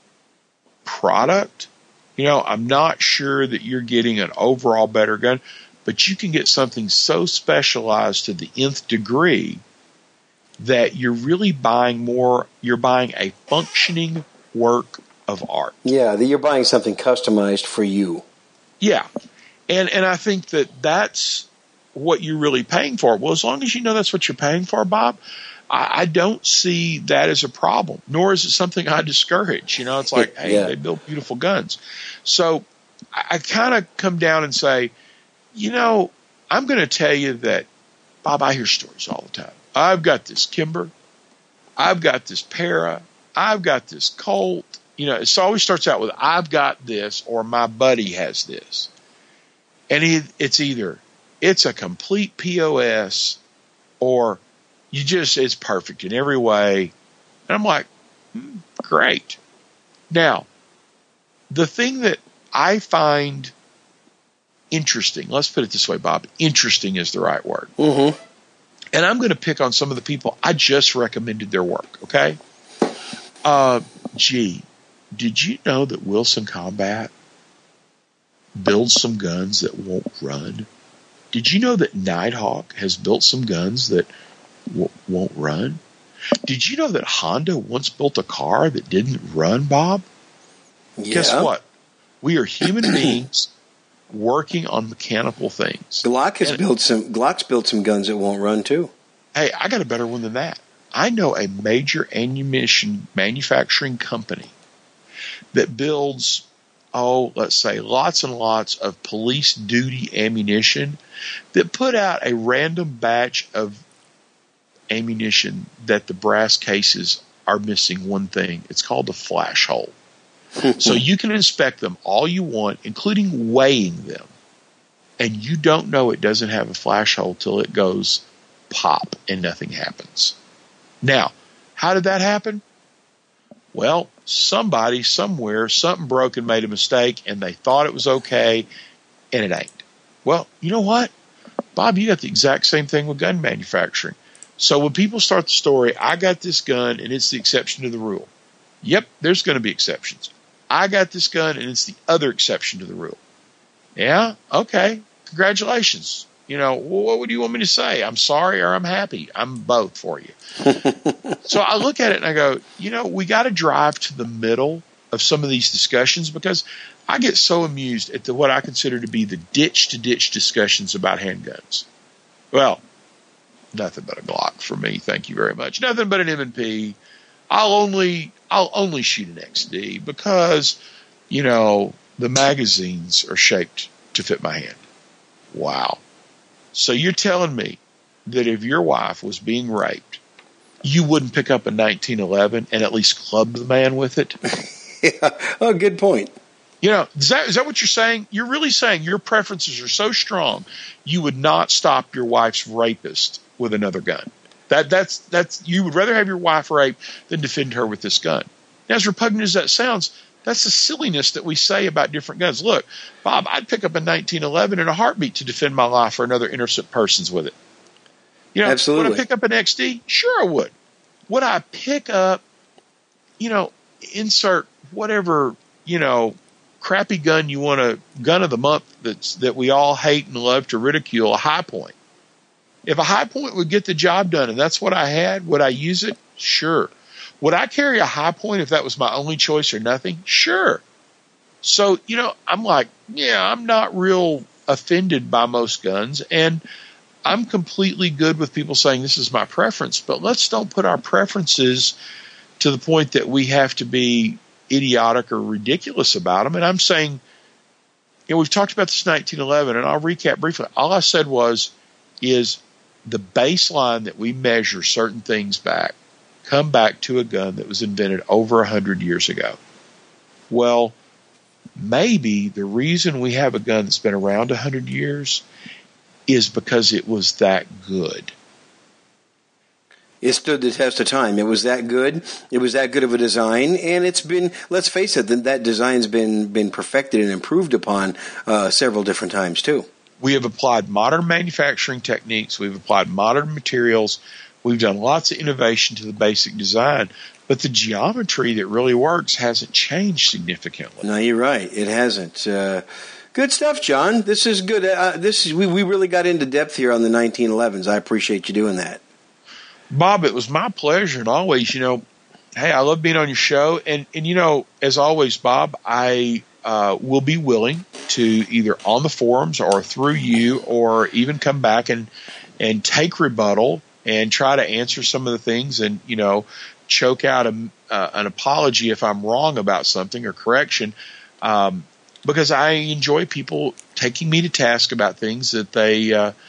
product. I'm not sure that you're getting an overall better gun, but you can get something so specialized to the nth degree that you're really buying more. You're buying a functioning work of art. Yeah, that you're buying something customized for you. Yeah. And I think that's what you're really paying for. Well, as long as you know that's what you're paying for, Bob, I don't see that as a problem, nor is it something I discourage. It's like, hey, they build beautiful guns. So I kind of come down and say, I'm going to tell you that, Bob, I hear stories all the time. I've got this Kimber. I've got this Para. I've got this Colt. It always starts out with, I've got this, or my buddy has this. And it's either it's a complete POS or it's perfect in every way. And I'm like, great. Now, the thing that I find interesting, let's put it this way, Bob, interesting is the right word. Mm-hmm. And I'm going to pick on some of the people I just recommended their work, okay? Did you know that Wilson Combat builds some guns that won't run? Did you know that Nighthawk has built some guns that won't run? Did you know that Honda once built a car that didn't run, Bob? Yeah. Guess what? We are human beings working on mechanical things. Glock's built some guns that won't run too. Hey, I got a better one than that. I know a major ammunition manufacturing company that builds, let's say, lots and lots of police duty ammunition that put out a random batch of ammunition that the brass cases are missing one thing. It's called the flash hole. So you can inspect them all you want, including weighing them, and you don't know it doesn't have a flash hole till it goes pop and nothing happens. Now, how did that happen? Well, somebody somewhere, something broke and made a mistake, and they thought it was okay, and it ain't. Well, you know what? Bob, you got the exact same thing with gun manufacturing. So when people start the story, I got this gun, and it's the exception to the rule. Yep, there's going to be exceptions. I got this gun, and it's the other exception to the rule. Yeah? Okay. Congratulations. What would you want me to say? I'm sorry or I'm happy. I'm both for you. So I look at it and I go, we got to drive to the middle of some of these discussions, because I get so amused at what I consider to be the ditch-to-ditch discussions about handguns. Well, nothing but a Glock for me. Thank you very much. Nothing but an M&P. I'll only shoot an XD because, the magazines are shaped to fit my hand. Wow. So you're telling me that if your wife was being raped, you wouldn't pick up a 1911 and at least club the man with it? Yeah. Oh, good point. Is that what you're saying? You're really saying your preferences are so strong you would not stop your wife's rapist with another gun. That's you would rather have your wife raped than defend her with this gun. Now, as repugnant as that sounds, that's the silliness that we say about different guns. Look, Bob, I'd pick up a 1911 in a heartbeat to defend my life or another innocent person's with it. Absolutely. Would I pick up an XD? Sure I would. Would I pick up, insert whatever, crappy gun you want, a gun of the month that we all hate and love to ridicule, a High Point? If a High Point would get the job done and that's what I had, would I use it? Sure. Would I carry a High Point if that was my only choice or nothing? Sure. So, I'm like, I'm not real offended by most guns, and I'm completely good with people saying this is my preference, but let's don't put our preferences to the point that we have to be idiotic or ridiculous about them. And I'm saying, we've talked about this 1911, and I'll recap briefly. All I said is the baseline that we measure certain things back come back to a gun that was invented over 100 years ago. Well, maybe the reason we have a gun that's been around 100 years is because it was that good. It stood the test of time. It was that good. It was that good of a design, and it's been, let's face it, that design's been perfected and improved upon several different times too. We have applied modern manufacturing techniques. We've applied modern materials. We've done lots of innovation to the basic design, but the geometry that really works hasn't changed significantly. No, you're right. It hasn't. Good stuff, John. This is good. We really got into depth here on the 1911s. I appreciate you doing that. Bob, it was my pleasure, and always, hey, I love being on your show, and as always, Bob, I will be willing to either on the forums or through you, or even come back and take rebuttal and try to answer some of the things and, choke out an apology if I'm wrong about something or correction. Because I enjoy people taking me to task about things that they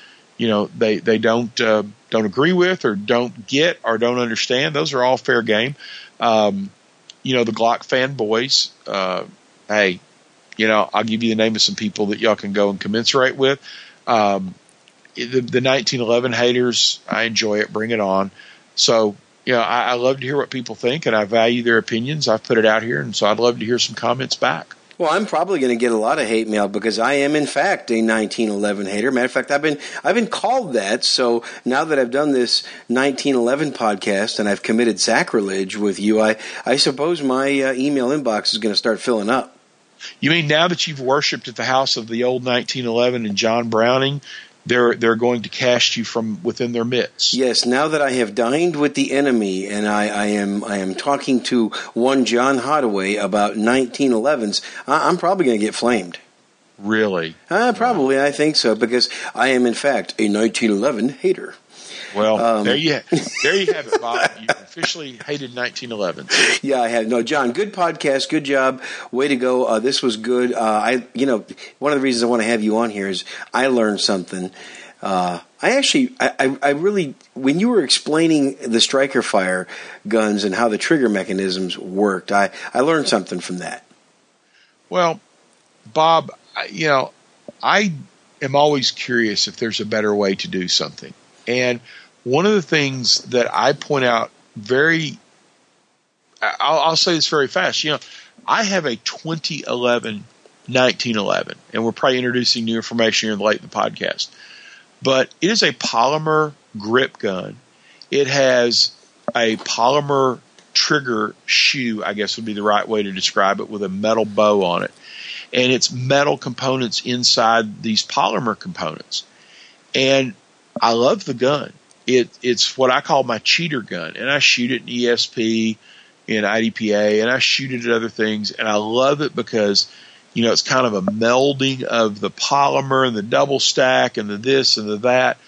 don't agree with or don't get or don't understand. Those are all fair game. The Glock fanboys, hey, I'll give you the name of some people that y'all can go and commensurate with. The 1911 haters, I enjoy it. Bring it on. So, I love to hear what people think, and I value their opinions. I've put it out here, and so I'd love to hear some comments back. Well, I'm probably going to get a lot of hate mail because I am, in fact, a 1911 hater. Matter of fact, I've been called that. So now that I've done this 1911 podcast and I've committed sacrilege with you, I suppose my email inbox is going to start filling up. You mean now that you've worshipped at the house of the old 1911 and John Browning, they're going to cast you from within their midst? Yes, now that I have dined with the enemy and I am talking to one John Hottaway about 1911s, I'm probably going to get flamed. Really? Probably, I think so, because I am, in fact, a 1911 hater. Well, there you have it, Bob. You officially hated 1911s. Yeah, I have. No, John, good podcast, good job, way to go. This was good. One of the reasons I want to have you on here is I learned something. I really, when you were explaining the striker fire guns and how the trigger mechanisms worked, I learned something from that. Well, Bob, I am always curious if there's a better way to do something. And one of the things that I point out I'll say this very fast. I have a 2011 1911, and we're probably introducing new information here late in the podcast. But it is a polymer grip gun. It has a polymer trigger shoe, I guess would be the right way to describe it, with a metal bow on it. And it's metal components inside these polymer components. And I love the gun. It's what I call my cheater gun, and I shoot it in ESP, in IDPA, and I shoot it at other things, and I love it because, it's kind of a melding of the polymer and the double stack and the this and the that.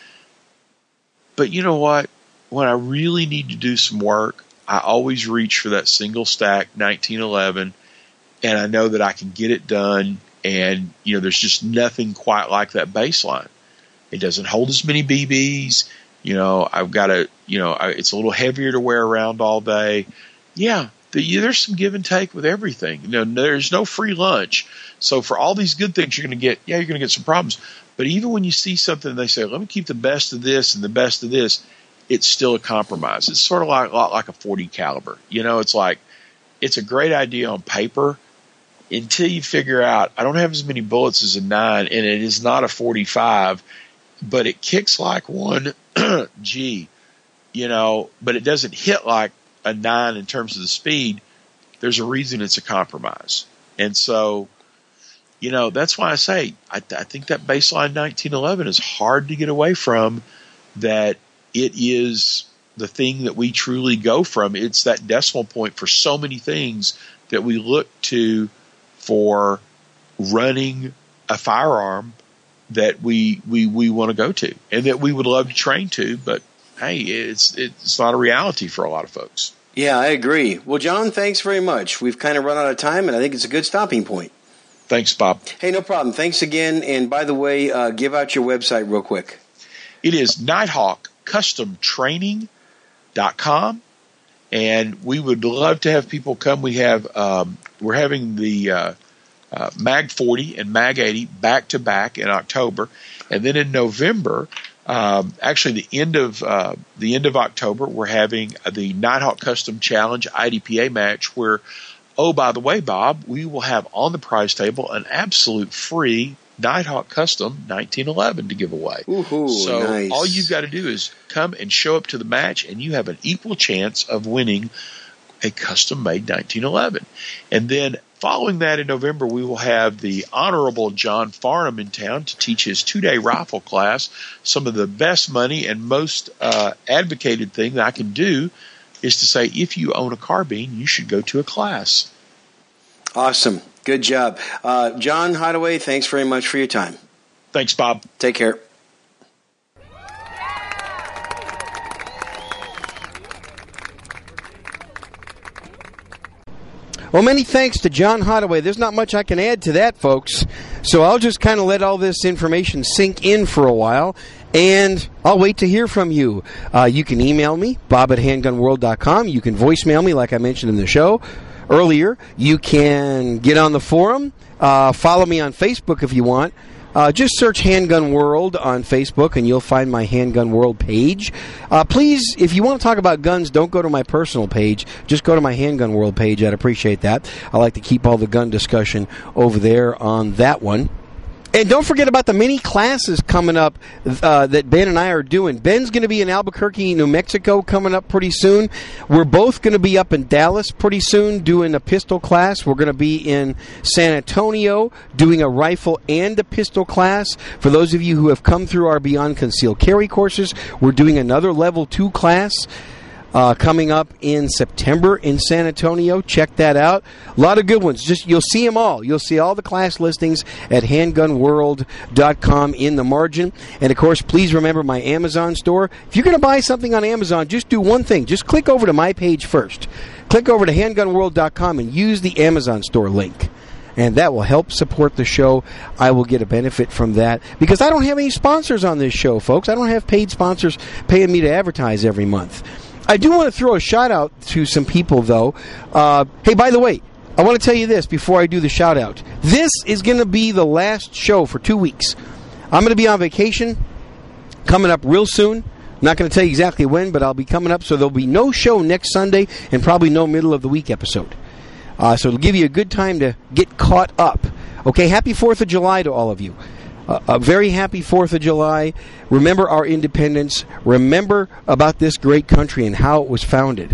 But you know what? When I really need to do some work, I always reach for that single stack 1911, and I know that I can get it done, and, there's just nothing quite like that baseline. It doesn't hold as many BBs. I've got it's a little heavier to wear around all day. Yeah, there's some give and take with everything. There's no free lunch. So for all these good things you're going to get some problems. But even when you see something and they say, let me keep the best of this and the best of this, it's still a compromise. It's sort of like a 40 caliber. It's like, it's a great idea on paper until you figure out I don't have as many bullets as a 9, and it is not a 45. But it kicks like one G, but it doesn't hit like a 9 in terms of the speed. There's a reason it's a compromise. And so, that's why I say I think that baseline 1911 is hard to get away from, that it is the thing that we truly go from. It's that decimal point for so many things that we look to for running a firearm that we want to go to and that we would love to train to, but hey, it's not a reality for a lot of folks. Yeah, I agree. Well, John, thanks very much. We've kind of run out of time, and I think it's a good stopping point. Thanks, Bob. Hey, no problem. Thanks again. And by the way, give out your website real quick. It is NighthawkCustomTraining.com, and we would love to have people come. We're having the Mag 40 and Mag 80 back to back in October, and then in November, actually the end of October, we're having the Nighthawk Custom Challenge IDPA match. Where, oh, by the way, Bob, we will have on the prize table an absolute free Nighthawk Custom 1911 to give away. Ooh, so nice. All you've got to do is come and show up to the match, and you have an equal chance of winning a custom-made 1911. And then following that in November, we will have the Honorable John Farnham in town to teach his 2-day rifle class. Some of the best money and most advocated thing that I can do is to say, if you own a carbine, you should go to a class. Awesome. Good job. John Hottaway, thanks very much for your time. Thanks, Bob. Take care. Well, many thanks to John Hottaway. There's not much I can add to that, folks. So I'll just kind of let all this information sink in for a while, and I'll wait to hear from you. You can email me, bob@handgunworld.com. You can voicemail me, like I mentioned in the show earlier. You can get on the forum. Follow me on Facebook if you want. Just search Handgun World on Facebook, and you'll find my Handgun World page. Please, if you want to talk about guns, don't go to my personal page. Just go to my Handgun World page. I'd appreciate that. I like to keep all the gun discussion over there on that one. And don't forget about the mini classes coming up that Ben and I are doing. Ben's going to be in Albuquerque, New Mexico coming up pretty soon. We're both going to be up in Dallas pretty soon doing a pistol class. We're going to be in San Antonio doing a rifle and a pistol class. For those of you who have come through our Beyond Concealed Carry courses, we're doing another Level 2 class coming up in September in San Antonio. Check that out. A lot of good ones. You'll see them all. You'll see all the class listings at handgunworld.com in the margin. And, of course, please remember my Amazon store. If you're going to buy something on Amazon, just do one thing. Just click over to my page first. Click over to handgunworld.com and use the Amazon store link. And that will help support the show. I will get a benefit from that because I don't have any sponsors on this show, folks. I don't have paid sponsors paying me to advertise every month. I do want to throw a shout-out to some people, though. Hey, by the way, I want to tell you this before I do the shout-out. This is going to be the last show for 2 weeks. I'm going to be on vacation coming up real soon. I'm not going to tell you exactly when, but I'll be coming up, so there'll be no show next Sunday and probably no middle-of-the-week episode. So it'll give you a good time to get caught up. Okay, happy 4th of July to all of you. A very happy 4th of July. Remember our independence. Remember about this great country and how it was founded.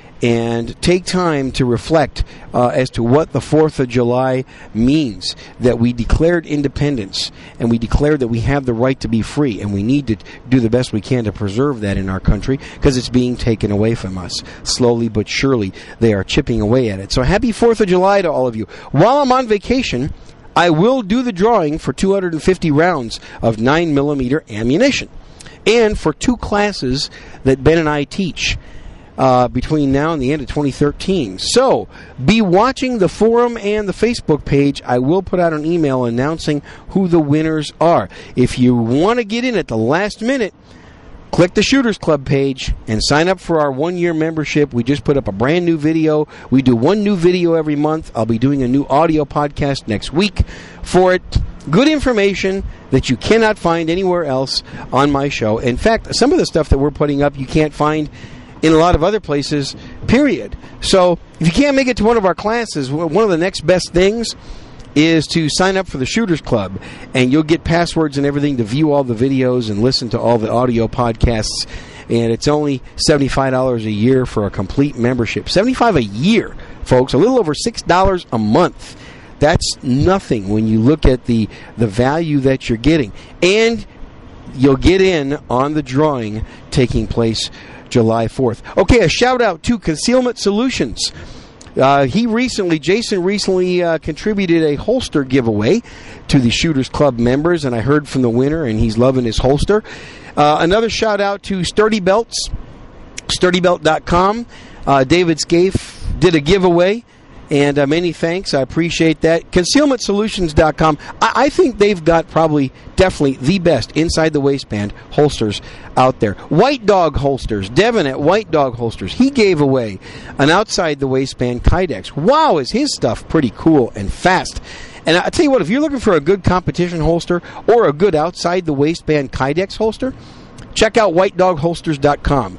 And take time to reflect as to what the 4th of July means. That we declared independence and we declared that we have the right to be free. And we need to do the best we can to preserve that in our country because it's being taken away from us. Slowly but surely they are chipping away at it. So happy 4th of July to all of you. While I'm on vacation, I will do the drawing for 250 rounds of 9mm ammunition. And for 2 classes that Ben and I teach between now and the end of 2013. So, be watching the forum and the Facebook page. I will put out an email announcing who the winners are. If you want to get in at the last minute, click the Shooters Club page and sign up for our 1-year membership. We just put up a brand new video. We do 1 new video every month. I'll be doing a new audio podcast next week for it. Good information that you cannot find anywhere else on my show. In fact, some of the stuff that we're putting up you can't find in a lot of other places, period. So if you can't make it to one of our classes, one of the next best things is to sign up for the Shooters Club, and you'll get passwords and everything to view all the videos and listen to all the audio podcasts. And it's only $75 a year for a complete membership. $75 a year, folks. A little over $6 a month. That's nothing when you look at the value that you're getting. And you'll get in on the drawing taking place July 4th. Okay, a shout out to Concealment Solutions. Jason recently contributed a holster giveaway to the Shooters Club members, and I heard from the winner, and he's loving his holster. Another shout out to Sturdy Belts, sturdybelt.com. David Scaife did a giveaway, and many thanks. I appreciate that. Concealmentsolutions.com. I think they've got definitely the best inside the waistband holsters out there. White Dog Holsters. Devin at White Dog Holsters. He gave away an outside the waistband Kydex. Wow, is his stuff pretty cool and fast. And I tell you what, if you're looking for a good competition holster or a good outside the waistband Kydex holster, check out whitedogholsters.com.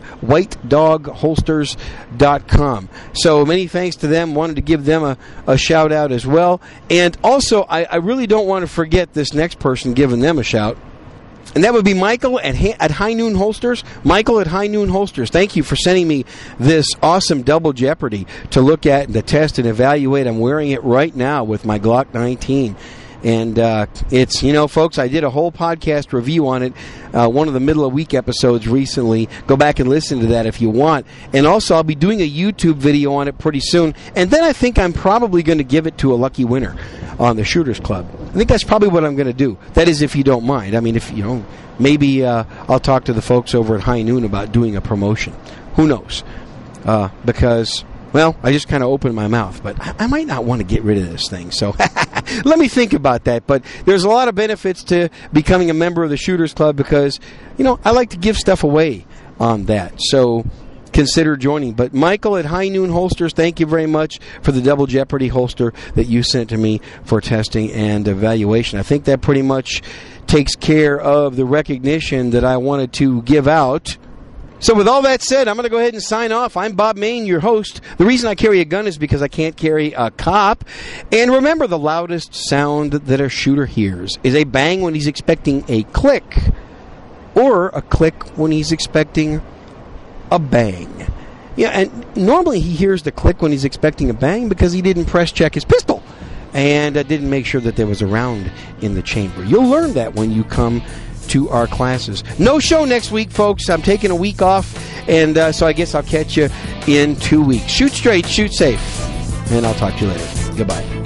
whitedogholsters.com. So many thanks to them. Wanted to give them a shout out as well. And also, I really don't want to forget this next person giving them a shout. And that would be Michael at High Noon Holsters. Michael at High Noon Holsters. Thank you for sending me this awesome Double Jeopardy to look at and to test and evaluate. I'm wearing it right now with my Glock 19. And it's, folks, I did a whole podcast review on it, one of the middle of week episodes recently. Go back and listen to that if you want. And also, I'll be doing a YouTube video on it pretty soon. And then I think I'm probably going to give it to a lucky winner on the Shooters Club. I think that's probably what I'm going to do. That is, if you don't mind. I mean, if, maybe I'll talk to the folks over at High Noon about doing a promotion. Who knows? Because Well, I just kind of opened my mouth, but I might not want to get rid of this thing. So let me think about that. But there's a lot of benefits to becoming a member of the Shooters Club because, I like to give stuff away on that. So consider joining. But Michael at High Noon Holsters, thank you very much for the Double Jeopardy holster that you sent to me for testing and evaluation. I think that pretty much takes care of the recognition that I wanted to give out. So with all that said, I'm going to go ahead and sign off. I'm Bob Mayne, your host. The reason I carry a gun is because I can't carry a cop. And remember, the loudest sound that a shooter hears is a bang when he's expecting a click, or a click when he's expecting a bang. Yeah, and normally he hears the click when he's expecting a bang because he didn't press check his pistol and didn't make sure that there was a round in the chamber. You'll learn that when you come to our classes. No show next week, folks. I'm taking a week off, and so I guess I'll catch you in 2 weeks. Shoot straight, shoot safe, and I'll talk to you later. Goodbye.